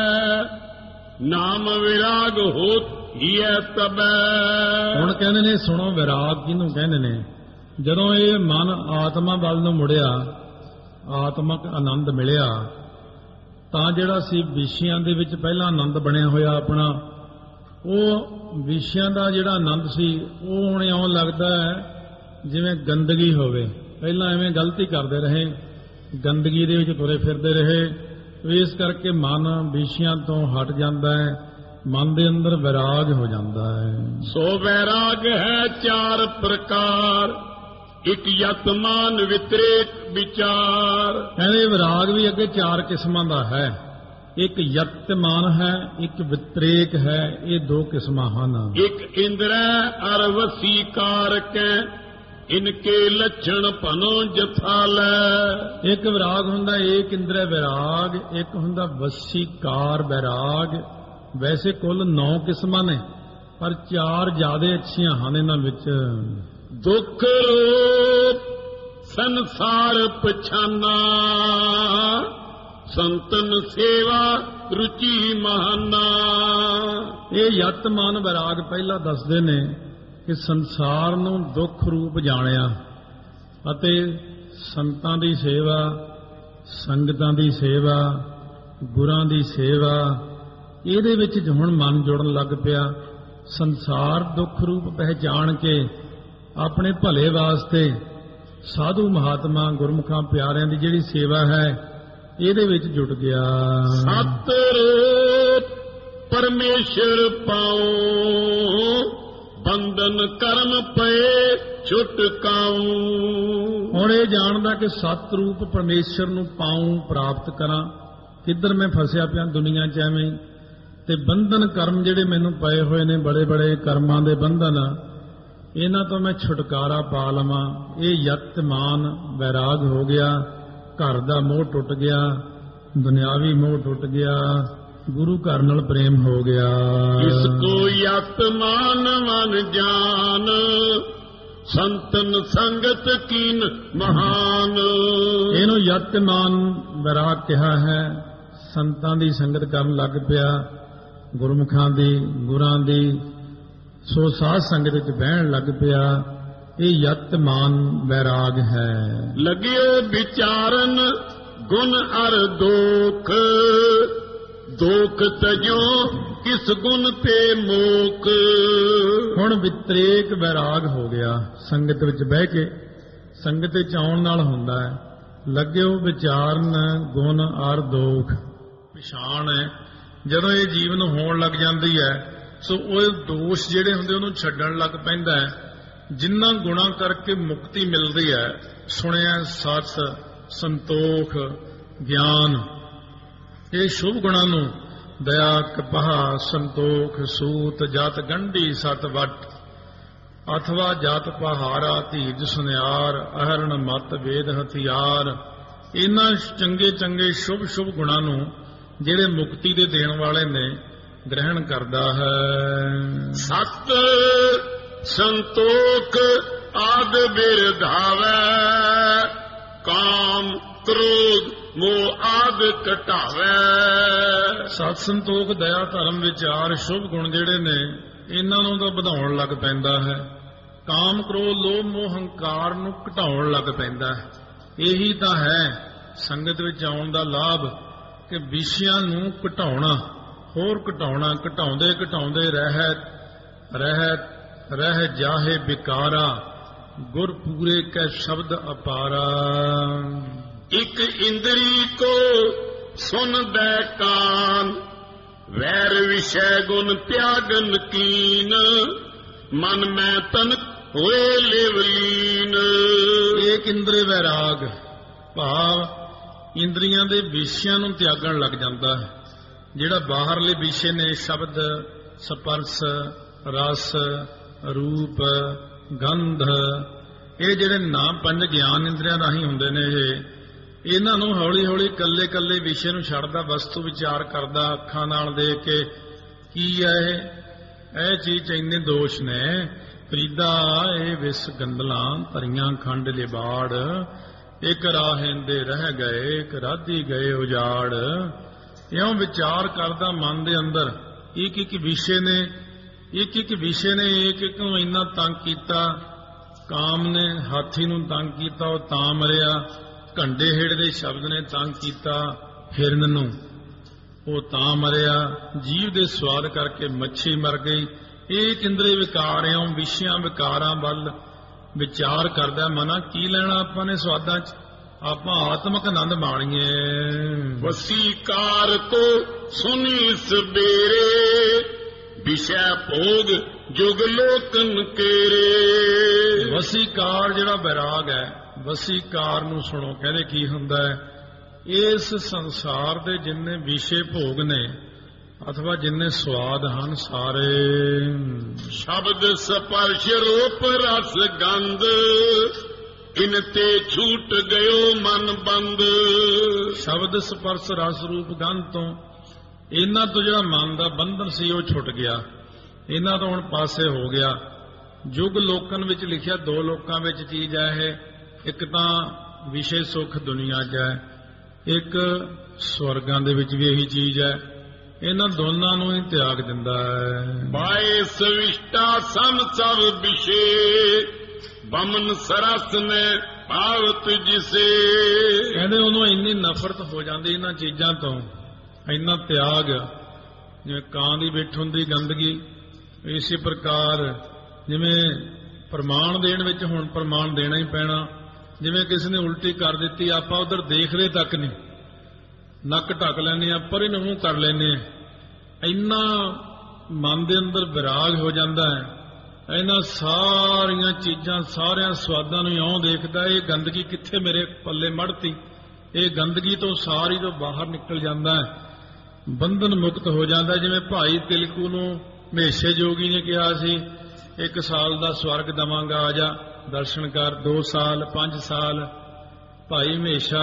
ਨਾਮ ਵਿਰਾਗ ਹੋਤ ਹੀਐ ਤਬੈ। ਹੁਣ ਕਹਿੰਦੇ ਨੇ, ਸੁਣੋ ਵਿਰਾਗ ਕਿਹਨੂੰ ਕਹਿੰਦੇ ਨੇ? ਜਦੋਂ ਇਹ ਮਨ ਆਤਮਾ ਵੱਲ ਨੂੰ ਮੁੜਿਆ, ਆਤਮਕ ਆਨੰਦ ਮਿਲਿਆ, ਤਾਂ ਜਿਹੜਾ ਸੀ ਵਿਸ਼ਿਆਂ ਦੇ ਵਿੱਚ ਪਹਿਲਾਂ ਆਨੰਦ ਬਣਿਆ ਹੋਇਆ ਆਪਣਾ, ਉਹ ਵਿਸ਼ਿਆਂ ਦਾ ਜਿਹੜਾ ਆਨੰਦ ਸੀ ਉਹ ਹੁਣ ਇਉਂ ਲੱਗਦਾ ਹੈ ਜਿਵੇਂ ਗੰਦਗੀ ਹੋਵੇ। ਪਹਿਲਾਂ ਐਵੇਂ ਗਲਤੀ ਕਰਦੇ ਰਹੇ, ਗੰਦਗੀ ਦੇ ਵਿੱਚ ਤੁਰੇ ਫਿਰਦੇ ਰਹੇ। ਇਸ ਕਰਕੇ ਮਨ ਵਿਸ਼ਿਆਂ ਤੋਂ ਹਟ ਜਾਂਦਾ ਹੈ, ਮਨ ਦੇ ਅੰਦਰ ਵਿਰਾਗ ਹੋ ਜਾਂਦਾ ਹੈ। ਸੋ ਵੈਰਾਗ ਹੈ ਚਾਰ ਪ੍ਰਕਾਰ, ਇੱਕ ਯਤਮਾਨ ਵਿਤਰੇਕ ਵਿਚਾਰ। ਕਹਿੰਦੇ ਵਿਰਾਗ ਵੀ ਅੱਗੇ ਚਾਰ ਕਿਸਮਾਂ ਦਾ ਹੈ। ਇੱਕ ਯਤਮਾਨ ਹੈ, ਇੱਕ ਵਿਤਰੇਕ ਹੈ। ਇਹ ਦੋ ਕਿਸਮਾਂ ਹਨ। ਇੱਕ ਇੰਦਰੈ ਅਰ ਵਸੀਕਾਰ ਕੈ ਇਨਕੇ ਲੱਛਣ ਭਨੋ ਜਥਾ ਲੈ। ਇੱਕ ਵਿਰਾਗ ਹੁੰਦਾ ਏਕ ਇੰਦਰੈ ਵਿਰਾਗ, ਇੱਕ ਹੁੰਦਾ ਵਸੀਕਾਰ ਵਿਰਾਗ। ਵੈਸੇ ਕੁੱਲ ਨੌ ਕਿਸਮਾਂ ਨੇ, ਪਰ ਚਾਰ ਜ਼ਿਆਦਾ ਅੱਛੀਆਂ ਹਨ ਇਹਨਾਂ ਵਿੱਚ। ਦੁੱਖ ਰੂਪ ਸੰਸਾਰ ਪਛਾਨਾ ਸੰਤਨ ਸੇਵਾ ਰੁਚੀ ਮਹਾਨਾ। ਇਹ ਯਤਮਾਨ ਵਿਰਾਗ ਪਹਿਲਾਂ ਦੱਸਦੇ ਨੇ ਕਿ ਸੰਸਾਰ ਨੂੰ ਦੁੱਖ ਰੂਪ ਜਾਣਿਆ ਅਤੇ ਸੰਤਾਂ ਦੀ ਸੇਵਾ, ਸੰਗਤਾਂ ਦੀ ਸੇਵਾ, ਗੁਰਾਂ ਦੀ ਸੇਵਾ, ਇਹਦੇ ਵਿੱਚ ਹੁਣ ਮਨ ਜੁੜਨ ਲੱਗ ਪਿਆ। ਸੰਸਾਰ ਦੁੱਖ ਰੂਪ ਪਹਿਚਾਣ ਕੇ ਆਪਣੇ ਭਲੇ ਵਾਸਤੇ ਸਾਧੂ ਮਹਾਤਮਾ ਗੁਰਮੁਖਾਂ ਪਿਆਰਿਆਂ ਦੀ ਜਿਹੜੀ ਸੇਵਾ ਹੈ ਇਹਦੇ ਵਿੱਚ ਜੁਟ ਗਿਆ। ਸਤ ਰੂਪ ਪਰਮੇਸ਼ਰ ਪਾਉ ਬੰਧਨ ਕਰਮ ਪਏ ਛੁਟਕਾਉ। ਹੁਣ ਇਹ ਜਾਣਦਾ ਕਿ ਸਤ ਰੂਪ ਪਰਮੇਸ਼ਰ ਨੂੰ ਪਾਉ, ਪ੍ਰਾਪਤ ਕਰਾਂ। ਕਿੱਧਰ ਮੈਂ ਫਸਿਆ ਪਿਆ ਦੁਨੀਆ 'ਚ ਐਵੇਂ, ਤੇ ਬੰਧਨ ਕਰਮ ਜਿਹੜੇ ਮੈਨੂੰ ਪਏ ਹੋਏ ਨੇ, ਬੜੇ ਬੜੇ ਕਰਮਾਂ ਦੇ ਬੰਧਨ, ਇਹਨਾਂ ਤੋਂ ਮੈਂ ਛੁਟਕਾਰਾ ਪਾ ਲਵਾਂ। ਇਹ ਯਤਮਾਨ ਵੈਰਾਗ ਹੋ ਗਿਆ। ਘਰ ਦਾ ਮੋਹ ਟੁੱਟ ਗਿਆ, ਦੁਨਿਆਵੀ ਮੋਹ ਟੁੱਟ ਗਿਆ, ਗੁਰੂ ਘਰ ਨਾਲ ਪ੍ਰੇਮ ਹੋ ਗਿਆ। ਇਸ ਕੋ ਯਤਮਾਨ ਮਨ ਜਾਨ ਸੰਤਨ ਸੰਗਤ ਕੀਨ ਮਹਾਨ। ਇਹਨੂੰ ਯਤਮਾਨ ਵੈਰਾਗ ਕਿਹਾ ਹੈ। ਸੰਤਾਂ ਦੀ ਸੰਗਤ ਕਰਨ ਲੱਗ ਪਿਆ, ਗੁਰਮੁਖਾਂ ਦੀ, ਗੁਰਾਂ ਦੀ, ਸੋ ਸਾਧ ਸੰਗਤ ਵਿੱਚ ਬਹਿਣ ਲੱਗ ਪਿਆ। ਇਹ ਯਤਮਾਨ ਵੈਰਾਗ ਹੈ। ਲਗਿਓ ਵਿਚਾਰਨ ਗੁਣ ਅਰ ਦੋਖ ਦੋਖ ਤਜੋ ਕਿਸ ਗੁਣ ਤੇ ਮੋਖ। ਹੁਣ ਵਿਤਰੇਕ ਵੈਰਾਗ ਹੋ ਗਿਆ। ਸੰਗਤ ਵਿੱਚ ਬਹਿ ਕੇ, ਸੰਗਤ ਵਿੱਚ ਆਉਣ ਨਾਲ ਹੁੰਦਾ ਹੈ। ਲਗਿਓ ਵਿਚਾਰਨ ਗੁਣ ਅਰ ਦੋਖ। ਪਛਾਣ ਹੈ ਜਦੋਂ ਇਹ ਜੀਵਨ ਹੋਣ ਲੱਗ ਜਾਂਦੀ ਹੈ, ਸੋ ਉਹ ਦੋਸ਼ ਜਿਹੜੇ ਹੁੰਦੇ ਉਹਨੂੰ ਛੱਡਣ ਲੱਗ ਪੈਂਦਾ ਹੈ। ਜਿੰਨਾ ਗੁਣਾਂ ਕਰਕੇ ਮੁਕਤੀ ਮਿਲਦੀ ਹੈ, ਸੁਣਿਆ ਸਤ, ਸੰਤੋਖ, ਗਿਆਨ, ਇਹ ਸ਼ੁਭ ਗੁਣਾਂ ਨੂੰ ਦਇਆ, ਕਪਾਹ, ਸੰਤੋਖ, ਸੂਤ, ਜਤ ਗੰਢੀ, ਸਤ ਵਟ, ਅਥਵਾ ਜਤ ਪਹਾਰਾ, ਧੀਰਜ ਸੁਨਿਆਰ, ਅਹਰਣ ਮਤ, ਵੇਦ ਹਥਿਆਰ, ਇਹਨਾਂ ਚੰਗੇ ਚੰਗੇ ਸ਼ੁਭ ਸ਼ੁਭ ਗੁਣਾਂ ਨੂੰ ਜਿਹੜੇ ਮੁਕਤੀ ਦੇ ਦੇਣ ਵਾਲੇ ਨੇ ਗ੍ਰਹਿਣ ਕਰਦਾ ਹੈ। ਸਤ ਸੰਤੋਖ ਆਦ ਬਿਰਧਾਵੈ ਕਾਮ ਕ੍ਰੋਧ ਮੋਹ ਆਦ ਘਟਾਵੈ। ਸਤ ਸੰਤੋਖ ਦਇਆ ਧਰਮ ਵਿਚਾਰ ਸ਼ੁਭ ਗੁਣ ਜਿਹੜੇ ਨੇ ਇਹਨਾਂ ਨੂੰ ਤਾਂ ਵਧਾਉਣ ਲੱਗ ਪੈਂਦਾ ਹੈ। ਕਾਮ ਕ੍ਰੋਧ ਲੋਭ ਮੋਹ ਹੰਕਾਰ ਨੂੰ ਘਟਾਉਣ ਲੱਗ ਪੈਂਦਾ ਹੈ। ਇਹੀ ਤਾਂ ਹੈ ਸੰਗਤ ਵਿੱਚ ਆਉਣ ਦਾ ਲਾਭ, ਕਿ ਵਿਸ਼ਿਆਂ ਨੂੰ ਘਟਾਉਣਾ, ਹੋਰ ਘਟਾਉਣਾ, ਘਟਾਉਂਦੇ ਘਟਾਉਂਦੇ ਰਹਿਤ ਰਹਿਤ ਰਹਿ ਜਾਹੇ ਬਿਕਾਰਾ, ਗੁਰ ਪੂਰੇ ਕੈ ਸ਼ਬਦ ਅਪਾਰਾ। ਇਕ ਇੰਦਰੀ ਕੋ ਸੁਨਦੈ ਕਾਨ, ਵੈਰ ਵਿਸ਼ੈ ਗੁਣ ਤਿਆਗਨ ਕੀਨ, ਮਨ ਮੈਂ ਤਨ ਹੋਏ ਲਿਵਲੀਨ। ਏਕ ਇੰਦਰੀ ਵੈਰਾਗ ਭਾਵ ਇੰਦਰੀਆਂ ਦੇ ਵਿਸ਼ਿਆਂ ਨੂੰ ਤਿਆਗਣ ਲੱਗ ਜਾਂਦਾ ਹੈ। ਜਿਹੜਾ ਬਾਹਰਲੇ ਵਿਸ਼ੇ ਨੇ ਸ਼ਬਦ, ਸਪਰਸ਼, ਰਸ, ਰੂਪ, ਗੰਧ, ਇਹ ਜਿਹੜੇ ਨਾਮ ਪੰਜ ਗਿਆਨ ਇੰਦਰੀਆਂ ਰਾਹੀਂ ਹੁੰਦੇ ਨੇ, ਇਹ ਇਹਨਾਂ ਨੂੰ ਹੌਲੀ ਹੌਲੀ ਕੱਲੇ ਕੱਲੇ ਵਿਸ਼ੇ ਨੂੰ ਛੱਡਦਾ, ਵਸਤੂ ਵਿਚਾਰ ਕਰਦਾ, ਅੱਖਾਂ ਨਾਲ ਦੇਖ ਕੇ ਕੀ ਹੈ ਇਹ ਇਹ ਚੀਜ਼ 'ਚ ਇੰਨੇ ਦੋਸ਼ ਨੇ। ਫਰੀਦਾ ਇਹ ਵਿਸ ਗੰਦਲਾਂ ਧਰੀਆਂ ਖੰਡ ਲਿਬਾੜ, ਇੱਕ ਰਾਹਿੰਦੇ ਰਹਿ ਗਏ, ਇੱਕ ਰਾਧੀ ਗਏ ਉਜਾੜ। ਇਉਂ ਵਿਚਾਰ ਕਰਦਾ ਮਨ ਦੇ ਅੰਦਰ, ਇੱਕ ਇੱਕ ਵਿਸ਼ੇ ਨੇ ਇੱਕ ਇੱਕ ਵਿਸ਼ੇ ਨੇ ਇੱਕ ਇੱਕ ਨੂੰ ਇੰਨਾ ਤੰਗ ਕੀਤਾ। ਕਾਮ ਨੇ ਹਾਥੀ ਨੂੰ ਤੰਗ ਕੀਤਾ, ਉਹ ਤਾਂ ਮਰਿਆ। ਘੰਡੇ ਹੇੜ ਦੇ ਸ਼ਬਦ ਨੇ ਤੰਗ ਕੀਤਾ ਹਿਰਨ ਨੂੰ, ਉਹ ਤਾਂ ਮਰਿਆ। ਜੀਵ ਦੇ ਸਵਾਦ ਕਰਕੇ ਮੱਛੀ ਮਰ ਗਈ। ਇਹ ਇੰਦਰੀ ਵਿਕਾਰ ਇਉਂ ਵਿਸ਼ਿਆਂ ਵਿਕਾਰਾਂ ਵੱਲ ਵਿਚਾਰ ਕਰਦਾ ਮਨਾ। ਕੀ ਲੈਣਾ ਆਪਾਂ ਨੇ ਸਵਾਦਾਂ 'ਚ, ਆਪਾਂ ਆਤਮਕ ਆਨੰਦ ਮਾਣੀਏ। ਵਸੀਕਾਰ ਕੋ ਸੁਨੀ ਸਵੇਰੇ, ਵਿਸ਼ੈ ਭੋਗ ਜੁਗ ਲੋਕਨ ਕੇਰੇ। ਵਸੀਕਾਰ ਜਿਹੜਾ ਵੈਰਾਗ ਹੈ, ਵਸੀਕਾਰ ਨੂੰ ਸੁਣੋ। ਕਹਿੰਦੇ ਕੀ ਹੁੰਦਾ ਹੈ? ਇਸ ਸੰਸਾਰ ਦੇ ਜਿੰਨੇ ਵਿਸ਼ੇ ਭੋਗ ਨੇ ਅਥਵਾ ਜਿੰਨੇ ਸਵਾਦ ਹਨ ਸਾਰੇ, ਸ਼ਬਦ ਸਪਰਸ਼ ਰੂਪ ਰਸ ਗੰਧ, ਇਨ ਤੇ ਛੂਟ ਗਇਓ ਮਨ ਬੰਦ। ਸ਼ਬਦ ਸਪਰਸ਼ ਰਸ ਰੂਪ ਗੰਧ ਤੋਂ, ਇਹਨਾਂ ਤੋਂ ਜਿਹੜਾ ਮਨ ਦਾ ਬੰਧਨ ਸੀ ਉਹ ਛੁੱਟ ਗਿਆ, ਇਹਨਾਂ ਤੋਂ ਹੁਣ ਪਾਸੇ ਹੋ ਗਿਆ। ਯੁਗ ਲੋਕਨ ਵਿੱਚ ਲਿਖਿਆ, ਦੋ ਲੋਕਾਂ ਵਿੱਚ ਚੀਜ਼ ਹੈ ਇਹ। ਇੱਕ ਤਾਂ ਵਿਸ਼ੇ ਸੁਖ ਦੁਨੀਆ 'ਚ ਹੈ, ਇੱਕ ਸਵਰਗਾਂ ਦੇ ਵਿੱਚ ਵੀ ਇਹੀ ਚੀਜ਼ ਹੈ। ਇਹਨਾਂ ਦੋਨਾਂ ਨੂੰ ਹੀ ਤਿਆਗ ਦਿੰਦਾ ਹੈ। ਬਾਏ ਸਵਿਸ਼ਟਾ ਸਮ ਸਭ ਵਿਸ਼ੇ, ਬਮਨ ਸਰਸ ਨੇ ਭਾਵਤ ਜਿਸੇ। ਕਹਿੰਦੇ ਉਹਨੂੰ ਇੰਨੀ ਨਫ਼ਰਤ ਹੋ ਜਾਂਦੀ ਇਹਨਾਂ ਚੀਜ਼ਾਂ ਤੋਂ, ਇੰਨਾ ਤਿਆਗ। ਜਿਵੇਂ ਕਾਂ ਦੀ ਬਿੱਠ ਹੁੰਦੀ ਗੰਦਗੀ, ਇਸੇ ਪ੍ਰਕਾਰ ਜਿਵੇਂ ਪ੍ਰਮਾਣ ਦੇਣ ਵਿੱਚ ਹੁਣ ਪ੍ਰਮਾਣ ਦੇਣਾ ਹੀ ਪੈਣਾ। ਜਿਵੇਂ ਕਿਸੇ ਨੇ ਉਲਟੀ ਕਰ ਦਿੱਤੀ, ਆਪਾਂ ਉਧਰ ਦੇਖਦੇ ਤੱਕ ਨਹੀਂ, ਨੱਕ ਢੱਕ ਲੈਂਦੇ ਆ, ਪਰੇ ਨੂੰ ਮੂੰਹ ਕਰ ਲੈਂਦੇ ਆ। ਇੰਨਾ ਮਨ ਦੇ ਅੰਦਰ ਵਿਰਾਗ ਹੋ ਜਾਂਦਾ ਹੈ। ਇਹਨਾਂ ਸਾਰੀਆਂ ਚੀਜ਼ਾਂ, ਸਾਰਿਆਂ ਸਵਾਦਾਂ ਨੂੰ ਇਉਂ ਦੇਖਦਾ, ਇਹ ਗੰਦਗੀ ਕਿੱਥੇ ਮੇਰੇ ਪੱਲੇ ਮੜਤੀ। ਇਹ ਗੰਦਗੀ ਤੋਂ ਸਾਰੀ ਤੋਂ ਬਾਹਰ ਨਿਕਲ ਜਾਂਦਾ ਹੈ, ਬੰਧਨ ਮੁਕਤ ਹੋ ਜਾਂਦਾ। ਜਿਵੇਂ ਭਾਈ ਤਿਲਕੂ ਨੂੰ ਮਹੇਸ਼ੇ ਜੋਗੀ ਨੇ ਕਿਹਾ ਸੀ, ਇੱਕ ਸਾਲ ਦਾ ਸਵਰਗ ਦਵਾਂਗਾ, ਆ ਜਾ ਦਰਸ਼ਨ ਕਰ। ਦੋ ਸਾਲ, ਪੰਜ ਸਾਲ, ਭਾਈ ਮਹੇਸ਼ਾ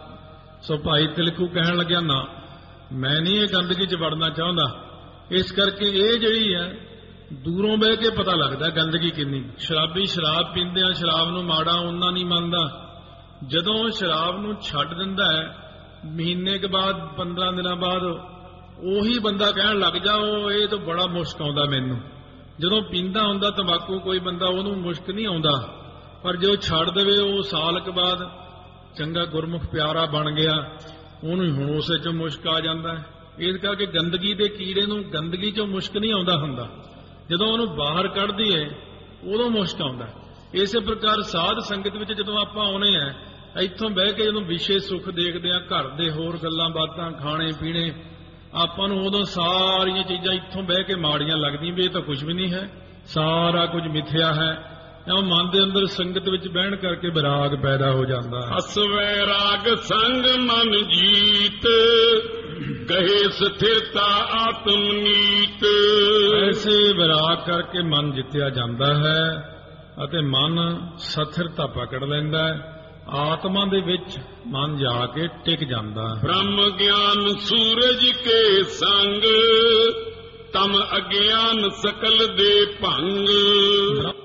ਸੋ ਭਾਈ ਤਿਲਕੂ ਕਹਿਣ ਲੱਗਿਆ, ਨਾ ਮੈਂ ਨਹੀਂ ਇਹ ਗੰਦਗੀ 'ਚ ਵੜਨਾ ਚਾਹੁੰਦਾ। ਇਸ ਕਰਕੇ ਇਹ ਜਿਹੜੀ ਹੈ ਦੂਰੋਂ ਬਹਿ ਕੇ ਪਤਾ ਲੱਗਦਾ ਗੰਦਗੀ ਕਿੰਨੀ। ਸ਼ਰਾਬੀ ਸ਼ਰਾਬ ਪੀਂਦੇ ਆ, ਸ਼ਰਾਬ ਨੂੰ ਮਾੜਾ ਉਹਨਾਂ ਨਹੀਂ ਮੰਨਦਾ। ਜਦੋਂ ਸ਼ਰਾਬ ਨੂੰ ਛੱਡ ਦਿੰਦਾ ਹੈ, ਮਹੀਨੇ ਕੇ ਬਾਅਦ, ਪੰਦਰਾਂ ਦਿਨਾਂ ਬਾਅਦ ਉਹੀ ਬੰਦਾ ਕਹਿਣ ਲੱਗ ਜਾ, ਉਹ ਇਹ ਤਾਂ ਬੜਾ ਮੁਸ਼ਕ ਆਉਂਦਾ ਮੈਨੂੰ। ਜਦੋਂ ਪੀਂਦਾ ਹੁੰਦਾ ਤੰਬਾਕੂ ਕੋਈ ਬੰਦਾ, ਉਹਨੂੰ ਮੁਸ਼ਕ ਨਹੀਂ ਆਉਂਦਾ, ਪਰ ਜੋ ਛੱਡ ਦੇਵੇ ਉਹ ਸਾਲ ਕੁ ਬਾਅਦ ਚੰਗਾ ਗੁਰਮੁਖ ਪਿਆਰਾ ਬਣ ਗਿਆ, ਉਹਨੂੰ ਹੁਣ ਉਸੇ 'ਚੋਂ ਮੁਸ਼ਕ ਆ ਜਾਂਦਾ ਹੈ। ਇਸ ਕਰਕੇ ਗੰਦਗੀ ਦੇ ਕੀੜੇ ਨੂੰ ਗੰਦਗੀ 'ਚੋਂ ਮੁਸ਼ਕ ਨਹੀਂ ਆਉਂਦਾ ਹੁੰਦਾ, ਜਦੋਂ ਉਹਨੂੰ ਬਾਹਰ ਕੱਢਦੀ ਹੈ ਉਦੋਂ ਮੁਸ਼ਕ ਆਉਂਦਾ। ਇਸੇ ਪ੍ਰਕਾਰ ਸਾਧ ਸੰਗਤ ਵਿੱਚ ਜਦੋਂ ਆਪਾਂ ਆਉਣੇ ਆ, ਇੱਥੋਂ ਬਹਿ ਕੇ ਜਦੋਂ ਵਿਸ਼ੇ ਸੁੱਖ ਦੇਖਦੇ ਆ, ਘਰ ਦੇ ਹੋਰ ਗੱਲਾਂ ਬਾਤਾਂ, ਖਾਣੇ ਪੀਣੇ, ਆਪਾਂ ਨੂੰ ਉਦੋਂ ਸਾਰੀਆਂ ਚੀਜ਼ਾਂ ਇੱਥੋਂ ਬਹਿ ਕੇ ਮਾੜੀਆਂ ਲੱਗਦੀਆਂ ਵੀ ਇਹ ਤਾਂ ਕੁਝ ਵੀ ਨਹੀਂ ਹੈ, ਸਾਰਾ ਕੁਝ ਮਿਥਿਆ ਹੈ। ਇਉਂ ਮਨ ਦੇ ਅੰਦਰ ਸੰਗਤ ਵਿੱਚ ਬਹਿਣ ਕਰਕੇ ਵਿਰਾਗ ਪੈਦਾ ਹੋ ਜਾਂਦਾ ਹੈ। ਅਸ ਵੈਰਾਗ ਸੰਗ ਮਨ ਜੀਤ, ਕਹੇ ਸਥਿਰਤਾ ਆਤਮ ਨੀਤ। ਐਸੇ ਵਿਰਾਗ ਕਰਕੇ ਮਨ ਜਿੱਤਿਆ ਜਾਂਦਾ ਹੈ ਅਤੇ ਮਨ ਸਥਿਰਤਾ ਪਕੜ ਲੈਂਦਾ ਹੈ। ਆਤਮਾ ਦੇ ਵਿੱਚ ਮਨ ਜਾ ਕੇ ਟਿਕ ਜਾਂਦਾ ਹੈ। ਬ੍ਰਹਮ ਗਿਆਨ ਸੂਰਜ ਕੇ ਸੰਗ, ਤਮ ਅਗਿਆਨ ਸਕਲ ਦੇ ਭੰਗ।